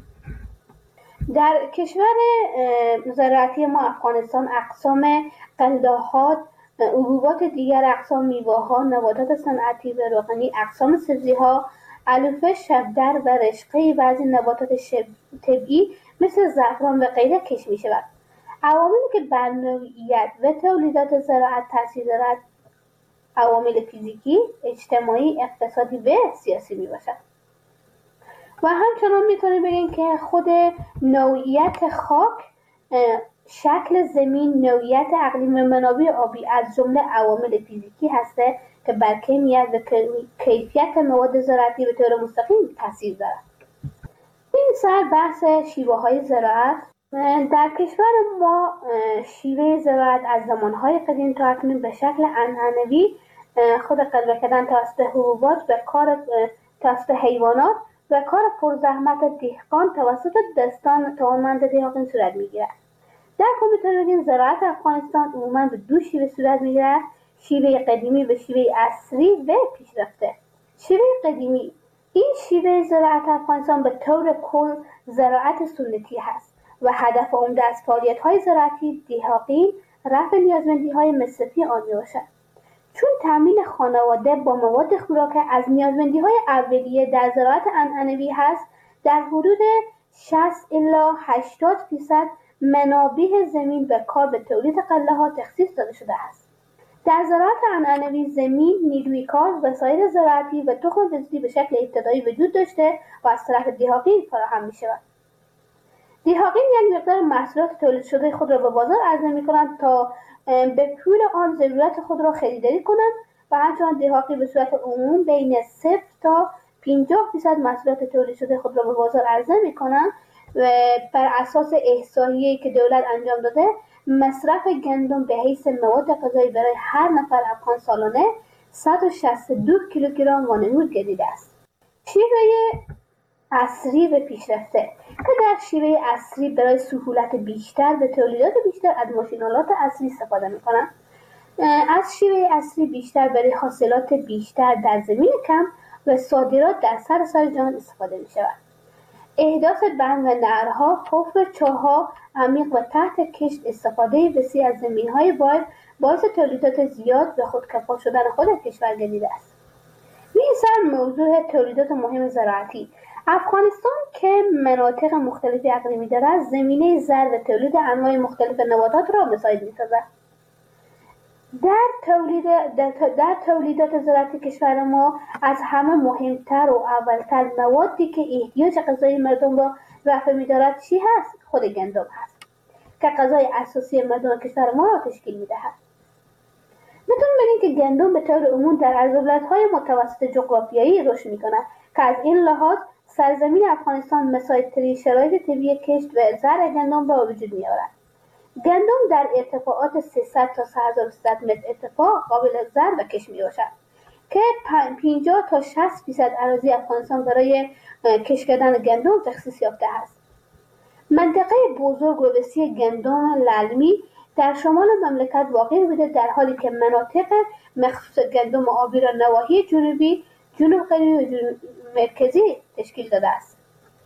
در کشور زراعتی ما افغانستان اقسام غله‌ها، حبوبات دیگر، اقسام میوه‌ها، نباتات صنعتی و روغنی، اقسام سبزی‌ها، علوفه، شبدر و رشقه بعضی نباتات طبیعی مثل زعفران و غیره کشت می‌شود. عواملی که بر نوعیت و تولیدات زراعت تاثیر دارد عوامل فیزیکی، اجتماعی، اقتصادی و سیاسی میباشد. و همچنان میتونیم بگیم که خود نوعیت خاک، شکل زمین، نوعیت اقلیم و منابع آبی از جمله عوامل فیزیکی هسته که بر کیفیت و کیفیت مواد زراعتی به طور مستقیم تاثیر دارد. این سر بحث شیوه‌های زراعت در کشور ما شیوه زراعت از زمانهای قدیم تا اکنون به شکل عنعنوی خود قلبه کردن توسط حبوبات و کار توسط حیوانات و کار پرزحمت دهقان توسط دستان توانمند دهقان صورت میگیرد. در کل میتونیم بگیم زراعت افغانستان عموما به دو شیوه صورت میگیرد: شیوه قدیمی و شیوه عصری و پیشرفته. شیوه قدیمی، این شیوه زراعت افغانستان به طور کل زراعت سنتی هست و هدف عمده از فعالیت‌های زراعتی دهاقی رفع نیازمندی‌های مصرفی آن میباشد. چون تامین خانواده با مواد خوراکی از نیازمندی‌های اولیه در زراعت عنعنوی هست، در حدود 60 الی 80% منابع زمین به کار به تولید غله‌ها تخصیص داده شده است. در زراعت عنعنوی زمین، نیروی کار، وسایل زراعتی و تخم بذری به شکل ابتدایی وجود داشته و از طرف دهاقین فراهم می‌شود. دهاقین یک مقدار محصولات تولید شده خود را به بازار عرضه می‌کنند تا به پول آن ضرورت خود را خریداری کنند و همچنان دهاقی به صورت عموم بین 0 تا 50% محصولات تولید شده خود را به بازار عرضه می‌کنند و بر اساس احصایه‌ای که دولت انجام داده مصرف گندم به حیث مواد غذایی برای هر نفر افغان سالانه 162 کیلوگرم وانمود گردیده است. شیوه عصری و پیشرفته که در شیوه عصری برای سهولت بیشتر به تولیدات بیشتر از ماشین‌آلات عصری استفاده می‌کنند. از شیوه عصری بیشتر برای حاصلات بیشتر در زمین کم و صادرات در سراسر جهان استفاده می‌شود. احداث بند و نهرها، حفر چاه‌ها عمیق و تحت کشت، استفاده وسیع از زمین‌های باعث تولیدات زیاد و خودکفا شدن خود کشور گردیده است. می‌رسیم موضوع تولیدات مهم زراعتی. افغانستان که مناطق مختلفی اقلیمی دارد، زمینه زرع و تولید انواع مختلف نباتات را مساعد می‌سازد. در تولیدات زراعتی کشور ما از همه مهمتر و اولتر موادی که احتیاج غذایی مردم را رفع می‌دارد چی هست؟ خود گندم هست که غذای اساسی مردم کشور ما را تشکیل می‌دهد. میتونیم بگیم که گندم به طور عموم در عرض‌البلدهای متوسط جغرافیایی رشد می‌کند که از این لحاظ سرزمین افغانستان مساعدترین شرایط طبیعی کشت و زرع گندم را وجود می‌آورد. گندم در ارتفاعات 300 تا 3300 متر ارتفاع قابل زرع و کشت می‌باشد که 50 تا 60% اراضی افغانستان برای کشت کردن گندم تخصیص یافته است. منطقه بزرگ و وسیع گندم للمی در شمال مملکت واقع بوده، در حالی که مناطق مخصوص گندم آبی را نواحی جنوبی، جنوب غربی و جنوب مرکزی تشکیل داده است.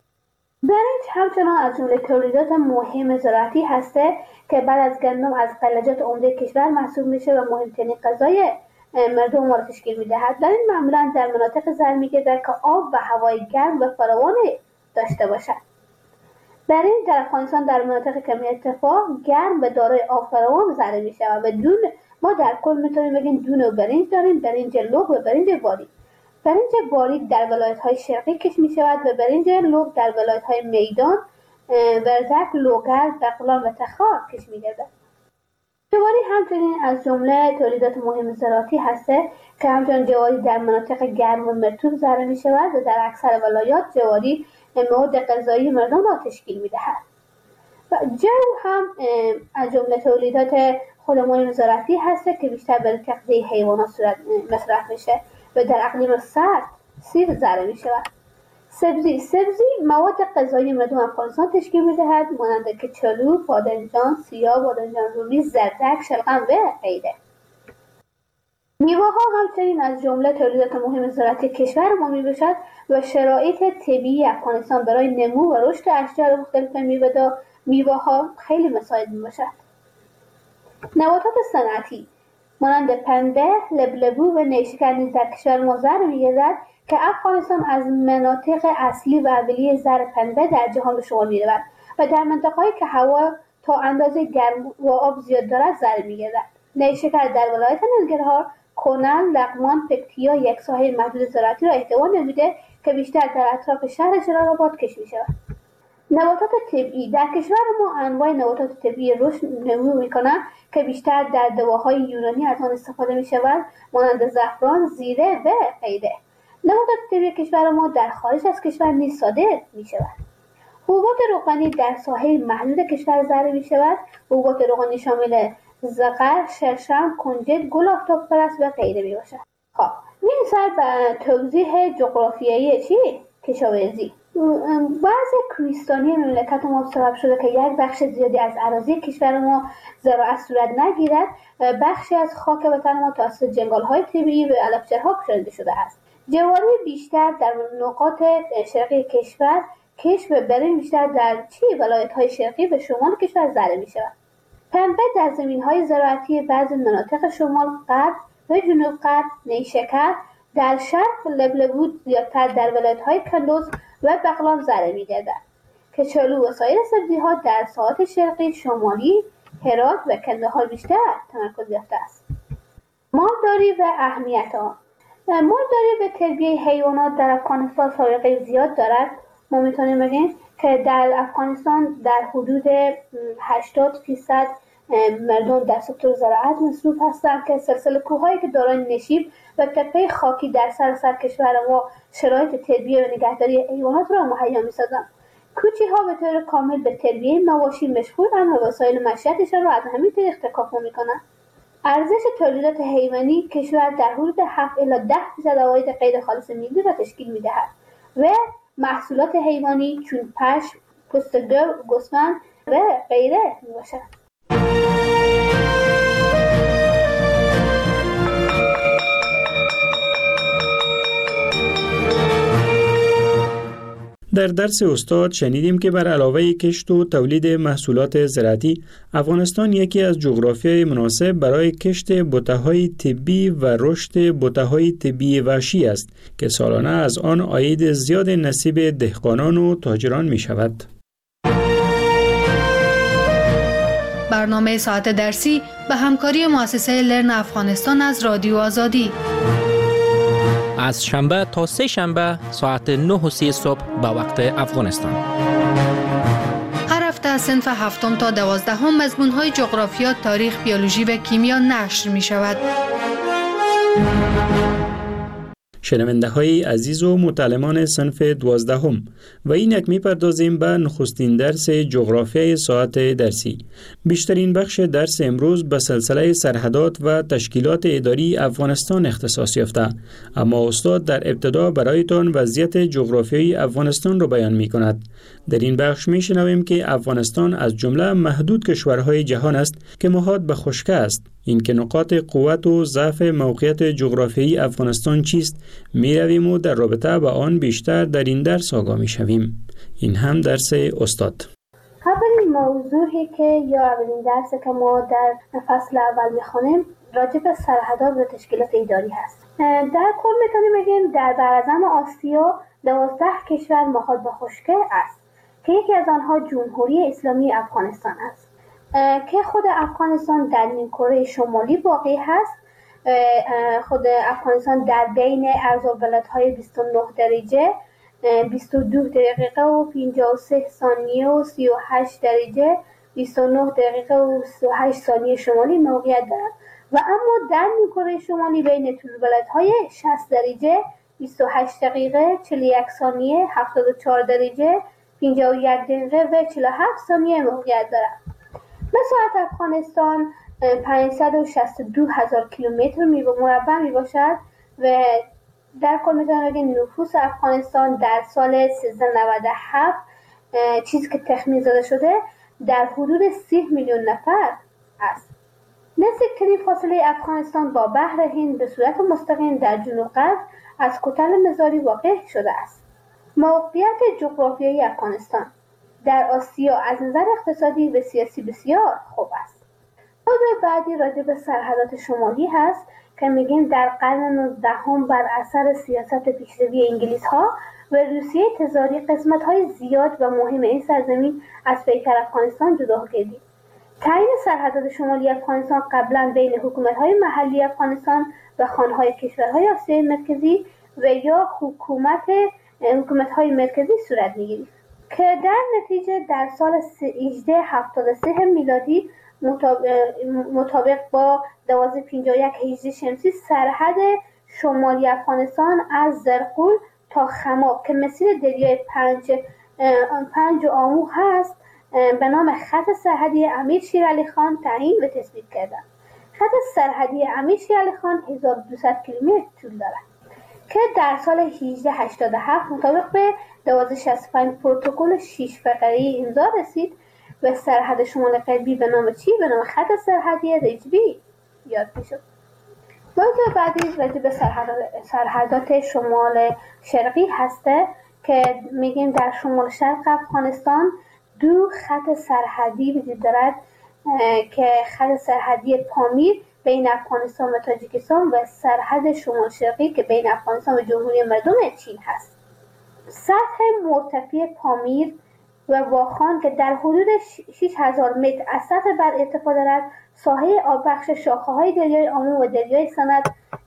برنج همچنان از جمله تولیدات مهم زراعتی هسته که بعد از گندم از غلجات عمده کشور محسوب میشه و مهمترین غذای مردم ما را تشکیل میدهد. برنج معمولا در مناطق زرع میگردد که آب و هوای گرم و فراوان داشته باشد. برنج در افغانستان در مناطق کمی ارتفاع گرم و دارای آب فراوان زرع میشود و ما در کل میتونیم بگیم دو نوع برنج داریم: برنج لوگ و برنج باریک. برنج باریک در ولایت‌های شرقی کشت می‌شود و برنج لوگ در ولایت‌های میدان، ورزک، لوگر، بغلان و تخار کشت می‌گردد. جواری همچنین از جمله تولیدات مهم زراعتی هسته که همچنین جواری در مناطق گرم و مرطوب زرع می‌شود و در اکثر ولایات جواری مواد غذایی مردم را تشکیل می‌دهد. و جو هم از جمله تولیدات خود مهم زراعتی هسته که بیشتر برای تغذیه حیوانات مصرف میشه و در اقلیم سرد سیر زرع می‌شود. سبزی مواد غذایی مردم افغانستان تشکیل می‌دهد، مانند کچالو، بادمجان سیاه، بادمجان رومی، زردک، شلغم و غیره. میوه‌ها همچنین از جمله تولیدات مهم زراعتی کشور ما میباشد و شرایط طبیعی افغانستان برای نمو و رشد اشجار مختلف میوه‌ها خیلی مساعد میباشد. نباتات صنعتی مانند پنبه، لبلبو و نیشکر نیز در کشور ما زرع می‌گردد که افغانستان از مناطق اصلی و اولیه زرع پنبه در جهان به شمار می‌رود و در مناطق‌هایی که هوا تا اندازه گرم و آب زیاد دارد زرع می‌گردد. نیشکر در ولایت ننگرهار، کنل، لغمان، پکتیا یک ساحه محدود زراعتی را احتوا نموده که بیشتر در اطراف شهر جلال‌آباد کشت می‌شود. نباتات طبیعی در کشور ما انواع نباتات طبیعی رشد نمو می‌کنند که بیشتر در دواهای یونانی از آن استفاده می‌شود، مانند زعفران، زیره و غیره. نباتات طبیعی کشور ما در خارج از کشور نیز صادر می‌شود. حبوبات روغنی در ساحه محدود کشور ذره می شود. حبوبات روغنی شامل زغر، شرشم، کنجد، گل آفتاب پرست و غیره می باشد. خب می‌رسد به توضیح جغرافیایی کشاورزی. بعضی کوهستانی مملکت ما سبب شده که یک بخش زیادی از اراضی کشور ما زراعت صورت نگیرد. بخشی از خاک وطن ما توسط جنگل‌های طبیعی و علفجرها پوشانده شده است. جواری بیشتر در نقاط شرقی کشور، کشت و برنج بیشتر در ولایت‌های شرقی و شمال کشور زرع می‌شود. پنبه در زمین‌های زراعتی بعضی مناطق شمال، غرب و جنوب غرب، نیشکر در شرق لبلبود زیادتر در ولایت‌های کندوز و بغلان زرع می‌گردد. کچالو و سایر سبزی‌ها در ساحات شرقی، شمالی، هرات و کندهار بیشتر تمرکز یافته است. مالداری و اهمیت آن. مالداری و تربیت حیوانات در افغانستان سابقه زیاد دارد. ما می‌تونیم بگیم که در افغانستان در حدود 80% مردم در سکتور زراعت مصروف هستند که سلسله کوه‌هایی که دارای نشیب و تپه خاکی در سراسر کشور ما شرایط تربیت و نگهداری حیوانات را مهیا می‌سازند. کوچی‌ها به طور کامل به تربیت مواشی مشغولند و وسایل معیشتشان را از همین طریق تکامل می‌کنند. ارزش تولیدات حیوانی کشور در حدود 7 الی 10% عواید غیر خالص ملی را تشکیل می‌دهد و محصولات حیوانی چون پشم، پوست گوسفند و غیره میباشد. در درس استاد شنیدیم که بر علاوه کشت و تولید محصولات زراعتی، افغانستان یکی از جغرافیای مناسب برای کشت بوته‌های طبی و رشد بوته‌های طبی وحشی است که سالانه از آن عاید زیاد نصیب دهقانان و تاجران می شود. برنامه ساعت درسی به همکاری مؤسسه لرن افغانستان از رادیو آزادی. از شنبه تا سه شنبه ساعت 9:30 صبح به وقت افغانستان. هر هفته از صنف 7 تا 12 مضمون‌های جغرافیا، تاریخ، بیولوژی و کیمیا نشر می شود. شنونده های عزیز و متعلمان صنف 12 و اینک می پردازیم به نخستین درس جغرافیای ساعت درسی. بیشترین بخش درس امروز به سلسله سرحدات و تشکیلات اداری افغانستان اختصاص یافته، اما استاد در ابتدا برایتان وضعیت جغرافیایی افغانستان را بیان می کند. در این بخش می شنویم که افغانستان از جمله محدود کشورهای جهان است که محاط به خشکی است. این که نقاط قوت و ضعف موقعیت جغرافیایی افغانستان چیست می رویم و در رابطه با آن بیشتر در این درس آگاه می شویم. این هم درس استاد. اولین موضوعی که یا اولین درسی که ما در فصل اول می خوانیم راجع به سرحدات و تشکیلات اداری هست. در کل میتونیم بگیم در براعظم آسیا 12 کشور محاط به خشکی است که یکی از آنها جمهوری اسلامی افغانستان است که خود افغانستان در نیمکره شمالی واقع هست. خود افغانستان در بین عرض البلدهای 29 درجه 22 دقیقه و 53 ثانیه و 38 درجه 29 دقیقه و 38 ثانیه شمالی موقعیت دارد و اما در نیمکره شمالی بین طول‌البلدهای 60 درجه 28 دقیقه 41 ثانیه 74 درجه 51 دقیقه و 47 ثانیه موقعیت دارد. مساحت افغانستان 562,000 کیلومتر مربع می باشد و در کل میتونم بگیم نفوس افغانستان در سال 1397 چیزی که تخمین زده شده در حدود 30 میلیون نفر است. نزدیکترین فاصله افغانستان با بحر هند به صورت مستقیم در جنوب غرب از کتل مزاری واقع شده است. موقعیت جغرافیایی افغانستان در آسیا از نظر اقتصادی و سیاسی بسیار خوب است. موضوع بعدی راجع به سرحدات شمالی هست که میگیم در قرن 19 بر اثر سیاست پیشروی انگلیس ها و روسیه تزاری قسمت های زیاد و مهم این سرزمین از پیکر افغانستان جدا گردید. تعیین سرحدات شمالی افغانستان قبلا بین حکومت های محلی افغانستان و خانه های کشورهای آسیای مرکزی و یا حکومت های مرکزی صورت میگیرید که در نتیجه در سال 1873 میلادی مطابق با 1251 هجری شمسی سرحد شمالی افغانستان از زرقول تا خماب که مسیر دریای 5 5 آمو هست به نام خط سرحدی امیر شیر علی خان تعیین و تثبیت کردند. خط سرحدی امیر شیر علی خان 1200 کیلومتر طول دارد که در سال 1887 مطابق به 1265 پروتکل 6 فقره‌ای امضا رسید و سرحد شمال غربی به نام چی؟ به نام خط سرحدی رجبی یاد میشد. موضوع بعدی راجع به سرحدات شمال شرقی هسته که میگیم در شمال شرق افغانستان 2 خط سرحدی وجود دارد که خط سرحدی پامیر بین افغانستان و تاجیکستان و سرحد شمال شرقی که بین افغانستان و جمهوری مردم چین هست. سطح مرتفع پامیر و واخان که در حدود 6000 متر از سطح بر ارتفاع دارد، ساحه آببخش شاخه‌های دریای آمو و دریای سند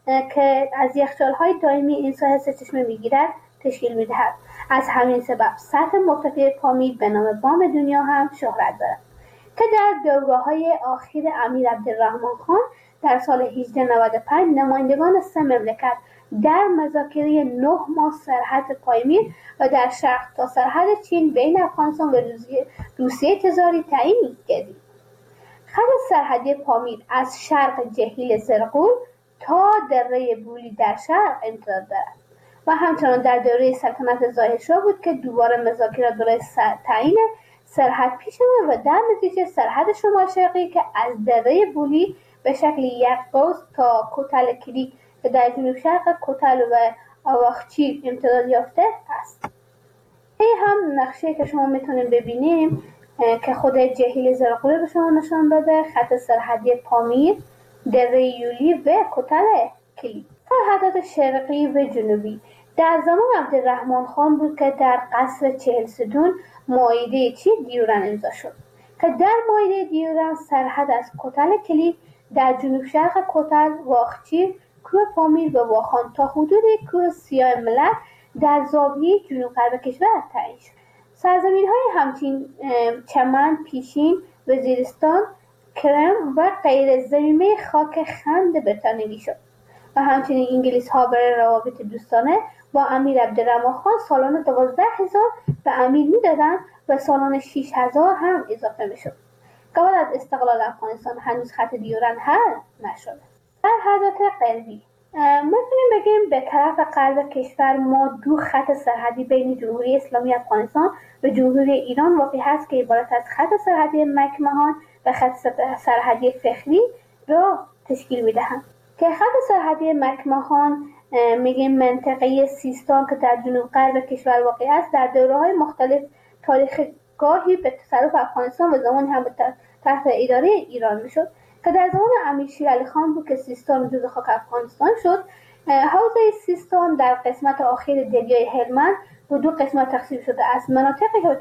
که از یخچال‌های دائمی این ساحه سرچشمه می‌گیرد تشکیل می‌دهد. از همین سبب سطح مرتفع پامیر به نام بام دنیا هم شهرت دارد که در دوره‌های اخیر امیر عبدالرحمن خان در سال 1895 نمایندگان 3 مملکت در مذاکره 9 ماه سرحد پایمیر و در شرق تا سرحد چین بین افغانستان و روسیه تزاری تعیین گردید. خط سرحدی پامیر از شرق جهیل زرقول تا دره بولی در شرق امتداد دارد و همچنان در دوره سلطنت ظاهرشاه بود که دوباره مذاکرات برای تعیین سرحد پیش آمد و در نتیجه سرحد شمال شرقی که از دره بولی به شکل یک قوس تا کوتل کلیک که در جنوب شرق کوتل و آواخچی امتداد یافته است. این هم نقشه که شما میتونید ببینیم که خود جهیل زرقول به شما نشان داده، خط سرحدی پامیر، دره یولی و کوتل کلیک. سرحدات شرقی و جنوبی در زمان عبدالرحمن خان بود که در قصر 40 ستون معاهده دیورن امضا شد که در معاهده دیورن سرحد از کوتل کلیک در جنوب شرق کوتل، واخچی، کوه پامیر و واخان تا حدود کوه سیاه ملت در زاویه جنوب غرب کشور تعیین شد. سرزمین‌های همچین چمن، پیشین، وزیرستان، کرم و غیر ضمیمه خاک خند بریتانیایی شد و همچنین انگلیس‌ها برای روابط دوستانه با امیر عبدالرحمن خان سالانه 12000 به امیر میدادند و سالانه 6000 هم اضافه میشد. قبل از استقلال افغانستان هنوز خط دیورن حل نشده. سرحدات غربی میتونیم بگیم به طرف غرب کشور ما 2 خط سرحدی بین جمهوری اسلامی افغانستان و جمهوری ایران واقع هست که عبارت از خط سرحدی مکمهان و خط سرحدی فخری را تشکیل میدهند که خط سرحدی مکمهان میگیم منطقه سیستان که در جنوب غرب کشور واقع است در دوره‌های مختلف تاریخ گاهی به تصرف افغانستان و زمانی هم تحت اداره ایران میشد که در زمان امیر شیر علی خان بود که سیستان جزو خاک افغانستان شد. حوزه سیستان در قسمت آخر دریای هلمند به 2 قسمت تقسیم شده است. مناطقی که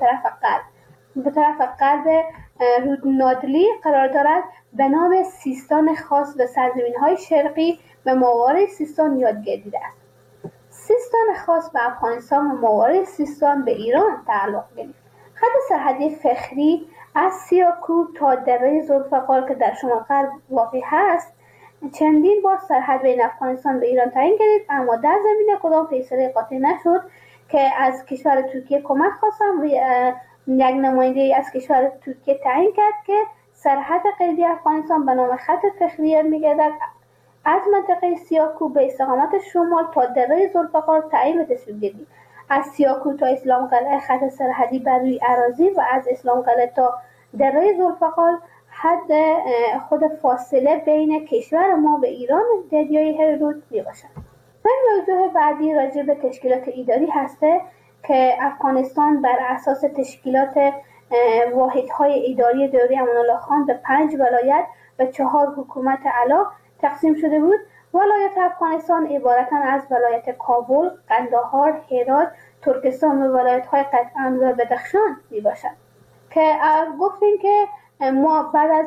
به طرف غرب رودنادلی قرار دارد به نام سیستان خاص و سرزمین‌های شرقی به ماورای سیستان یاد گردیده است. سیستان خاص به افغانستان و ماورای سیستان به ایران تعلق گرفت. خط سرحدی فخری از سیاکو تا دره ذوالفقار که در شمال غرب واقع هست چندین بار سرحد بین افغانستان و ایران تعیین گردید، اما در زمینه کدام فیصله قاطع نشد که از کشور ترکیه کمک خواستم و یک نماینده از کشور ترکیه تعیین کرد که سرحد غربی افغانستان به نام خط فخری میگردد از منطقه سیاکو به استقامت شمال تا دره ذوالفقار تعیین و تصویب گردید. از سیاکو تا اسلام قلعه خط سرحدی بر روی اراضی و از اسلام قلعه تا دره ذوالفقار حد خود فاصله بین کشور ما و ایران دریای هرود می باشد. و موضوع بعدی راجع به تشکیلات اداری هسته که افغانستان بر اساس تشکیلات واحدهای اداری دوره امان الله خان به 5 ولایت و 4 حکومت اعلی تقسیم شده بود. ولایت افغانستان عبارتن از ولایت کابل، قندهار، هرات، ترکستان و ولایت‌های قطعان و بدخشان می باشد که گفتیم که ما بعد از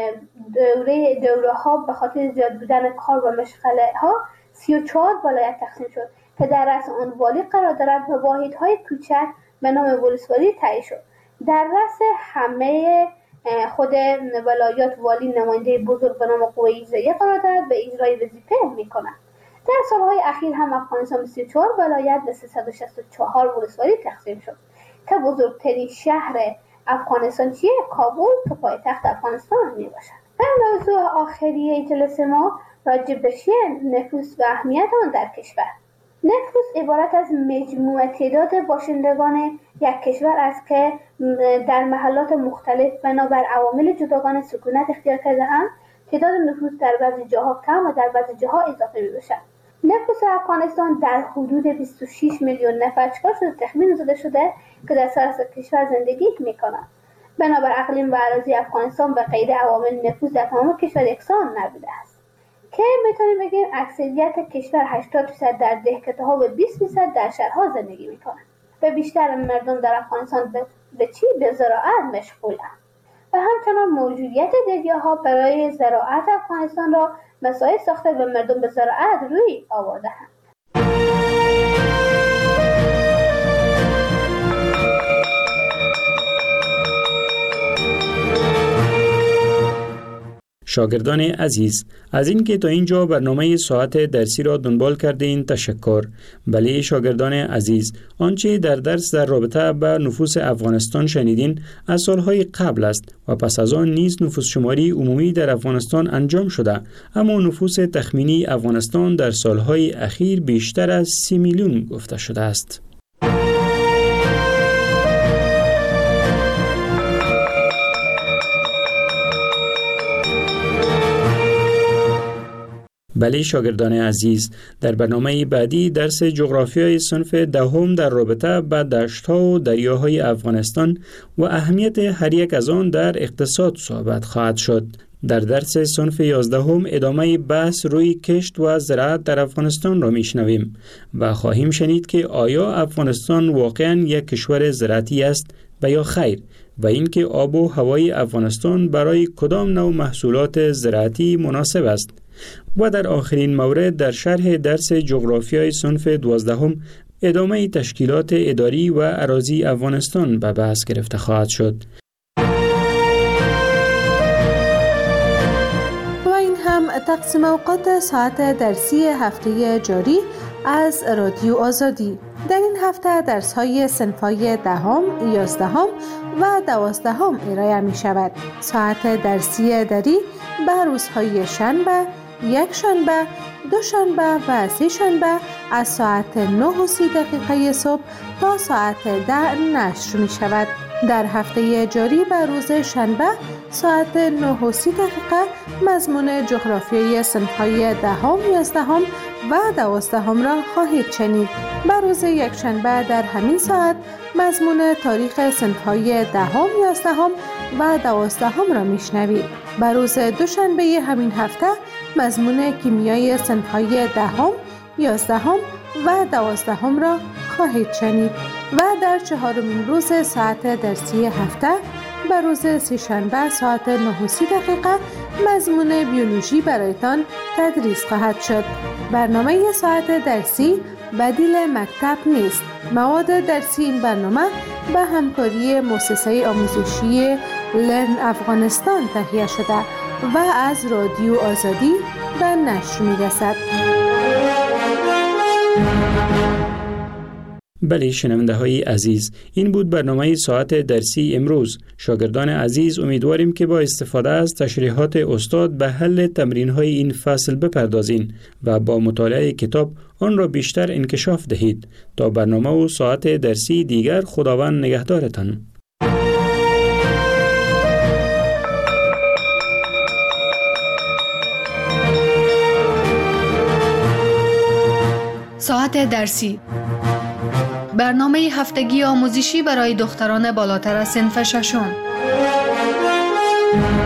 دوره ها به خاطر زیاد بودن کار و مشغله ها 34 ولایت تقسیم شد که در رأس آن والی قرار دارد و واحدهای کوچک به نام ولسوالی تعیین شد. در رأس همه خود ولایات والی نماینده بزرگ به نام قوه اجرایی قرار دارد و اجرای وظیفه می‌کند. در سالهای اخیر هم افغانستان 34 ولایت و 364 ولسوالی تقسیم شد که بزرگترین شهر افغانستان چیه؟ کابل که پایتخت افغانستان می باشد. در موضوع آخری جلسه ما راجع به نفوس و اهمیت آن در کشور. نفوس عبارت از مجموع تعداد باشندگان یک کشور است که در محلات مختلف بنابر عوامل جداگانه سکونت اختیار کرده‌اند. تعداد نفوس در بعضی جاها کم و در بعضی جاها اضافه می‌باشد. نفوس افغانستان در حدود 26 میلیون نفر چکار شده تخمین زده شده که در سراسر کشور زندگی می‌کنند. بنابر اقلیم و اراضی افغانستان به قید عوامل نفوس در تمام کشور یکسان نبوده است که میتونیم بگیم اکثریت کشور 80% در دهکده‌ها و 20% در شهرها زندگی میکنند و بیشتر مردم در افغانستان به زراعت مشغولند و همچنان موجودیت دریاها برای زراعت افغانستان را مساعد ساخته و مردم به زراعت روی آورده‌اند. شاگردان عزیز، از اینکه تا اینجا برنامه ساعت درسی را دنبال کردین تشکر. بله شاگردان عزیز، آنچه در درس در رابطه با نفوس افغانستان شنیدین از سالهای قبل است و پس از آن نیز نفوس شماری عمومی در افغانستان انجام شده، اما نفوس تخمینی افغانستان در سالهای اخیر بیشتر از 30 میلیون گفته شده است. بله شاگردان عزیز، در برنامه بعدی درس جغرافیای صنف دهم در رابطه با دشت‌ها و دریاهای افغانستان و اهمیت هر یک از آن در اقتصاد صحبت خواهد شد. در درس صنف 11 ادامه بحث روی کشت و زراعت در افغانستان را میشنویم و خواهیم شنید که آیا افغانستان واقعاً یک کشور زراعتی است و یا خیر، و اینکه آب و هوای افغانستان برای کدام نوع محصولات زراعتی مناسب است. و در آخرین مورد در شرح درس جغرافیای صنف 12 ادامه تشکیلات اداری و اراضی افغانستان به بحث گرفته خواهد شد. و این هم تقسیم اوقات ساعت درسی هفته جاری از رادیو آزادی. در این هفته درس‌های صنف‌های 10ام، 11ام و 12ام ارائه می شود. ساعت درسی دری به روزهای شنبه، یک شنبه، دو شنبه و سه شنبه از ساعت 9:30 صبح تا ساعت 10 نشر می شود. در هفته جاری به روز شنبه ساعت 9:30 مضمون جغرافیای صنف‌های 10ام، 11ام و 12ام را خواهید شنید. به روز یک شنبه در همین ساعت مضمون تاریخ صنف‌های 10ام، 11ام و 12ام را میشنوید. به روز دوشنبه همین هفته مضمون کیمیای صنف‌های 10ام، 11ام و 12ام را خواهید شنید و در چهارمین روز ساعت درسی هفته به روز سه‌شنبه ساعت 9:30 مضمون بیولوژی برایتان تدریس خواهد شد. برنامه ساعت درسی بدیل مکتب نیست. مواد درسی این برنامه به همکاری مؤسسه آموزشی لرن افغانستان تهیه شده و از رادیو آزادی به نشر می‌رسد. بله شنونده های عزیز، این بود برنامه ساعت درسی امروز. شاگردان عزیز امیدواریم که با استفاده از تشریحات استاد به حل تمرین های این فصل بپردازین و با مطالعه کتاب آن را بیشتر انکشاف دهید. تا برنامه و ساعت درسی دیگر خداوند نگهدارتان. ساعت درسی، برنامه هفتگی آموزشی برای دختران بالاتر از صنف ششم.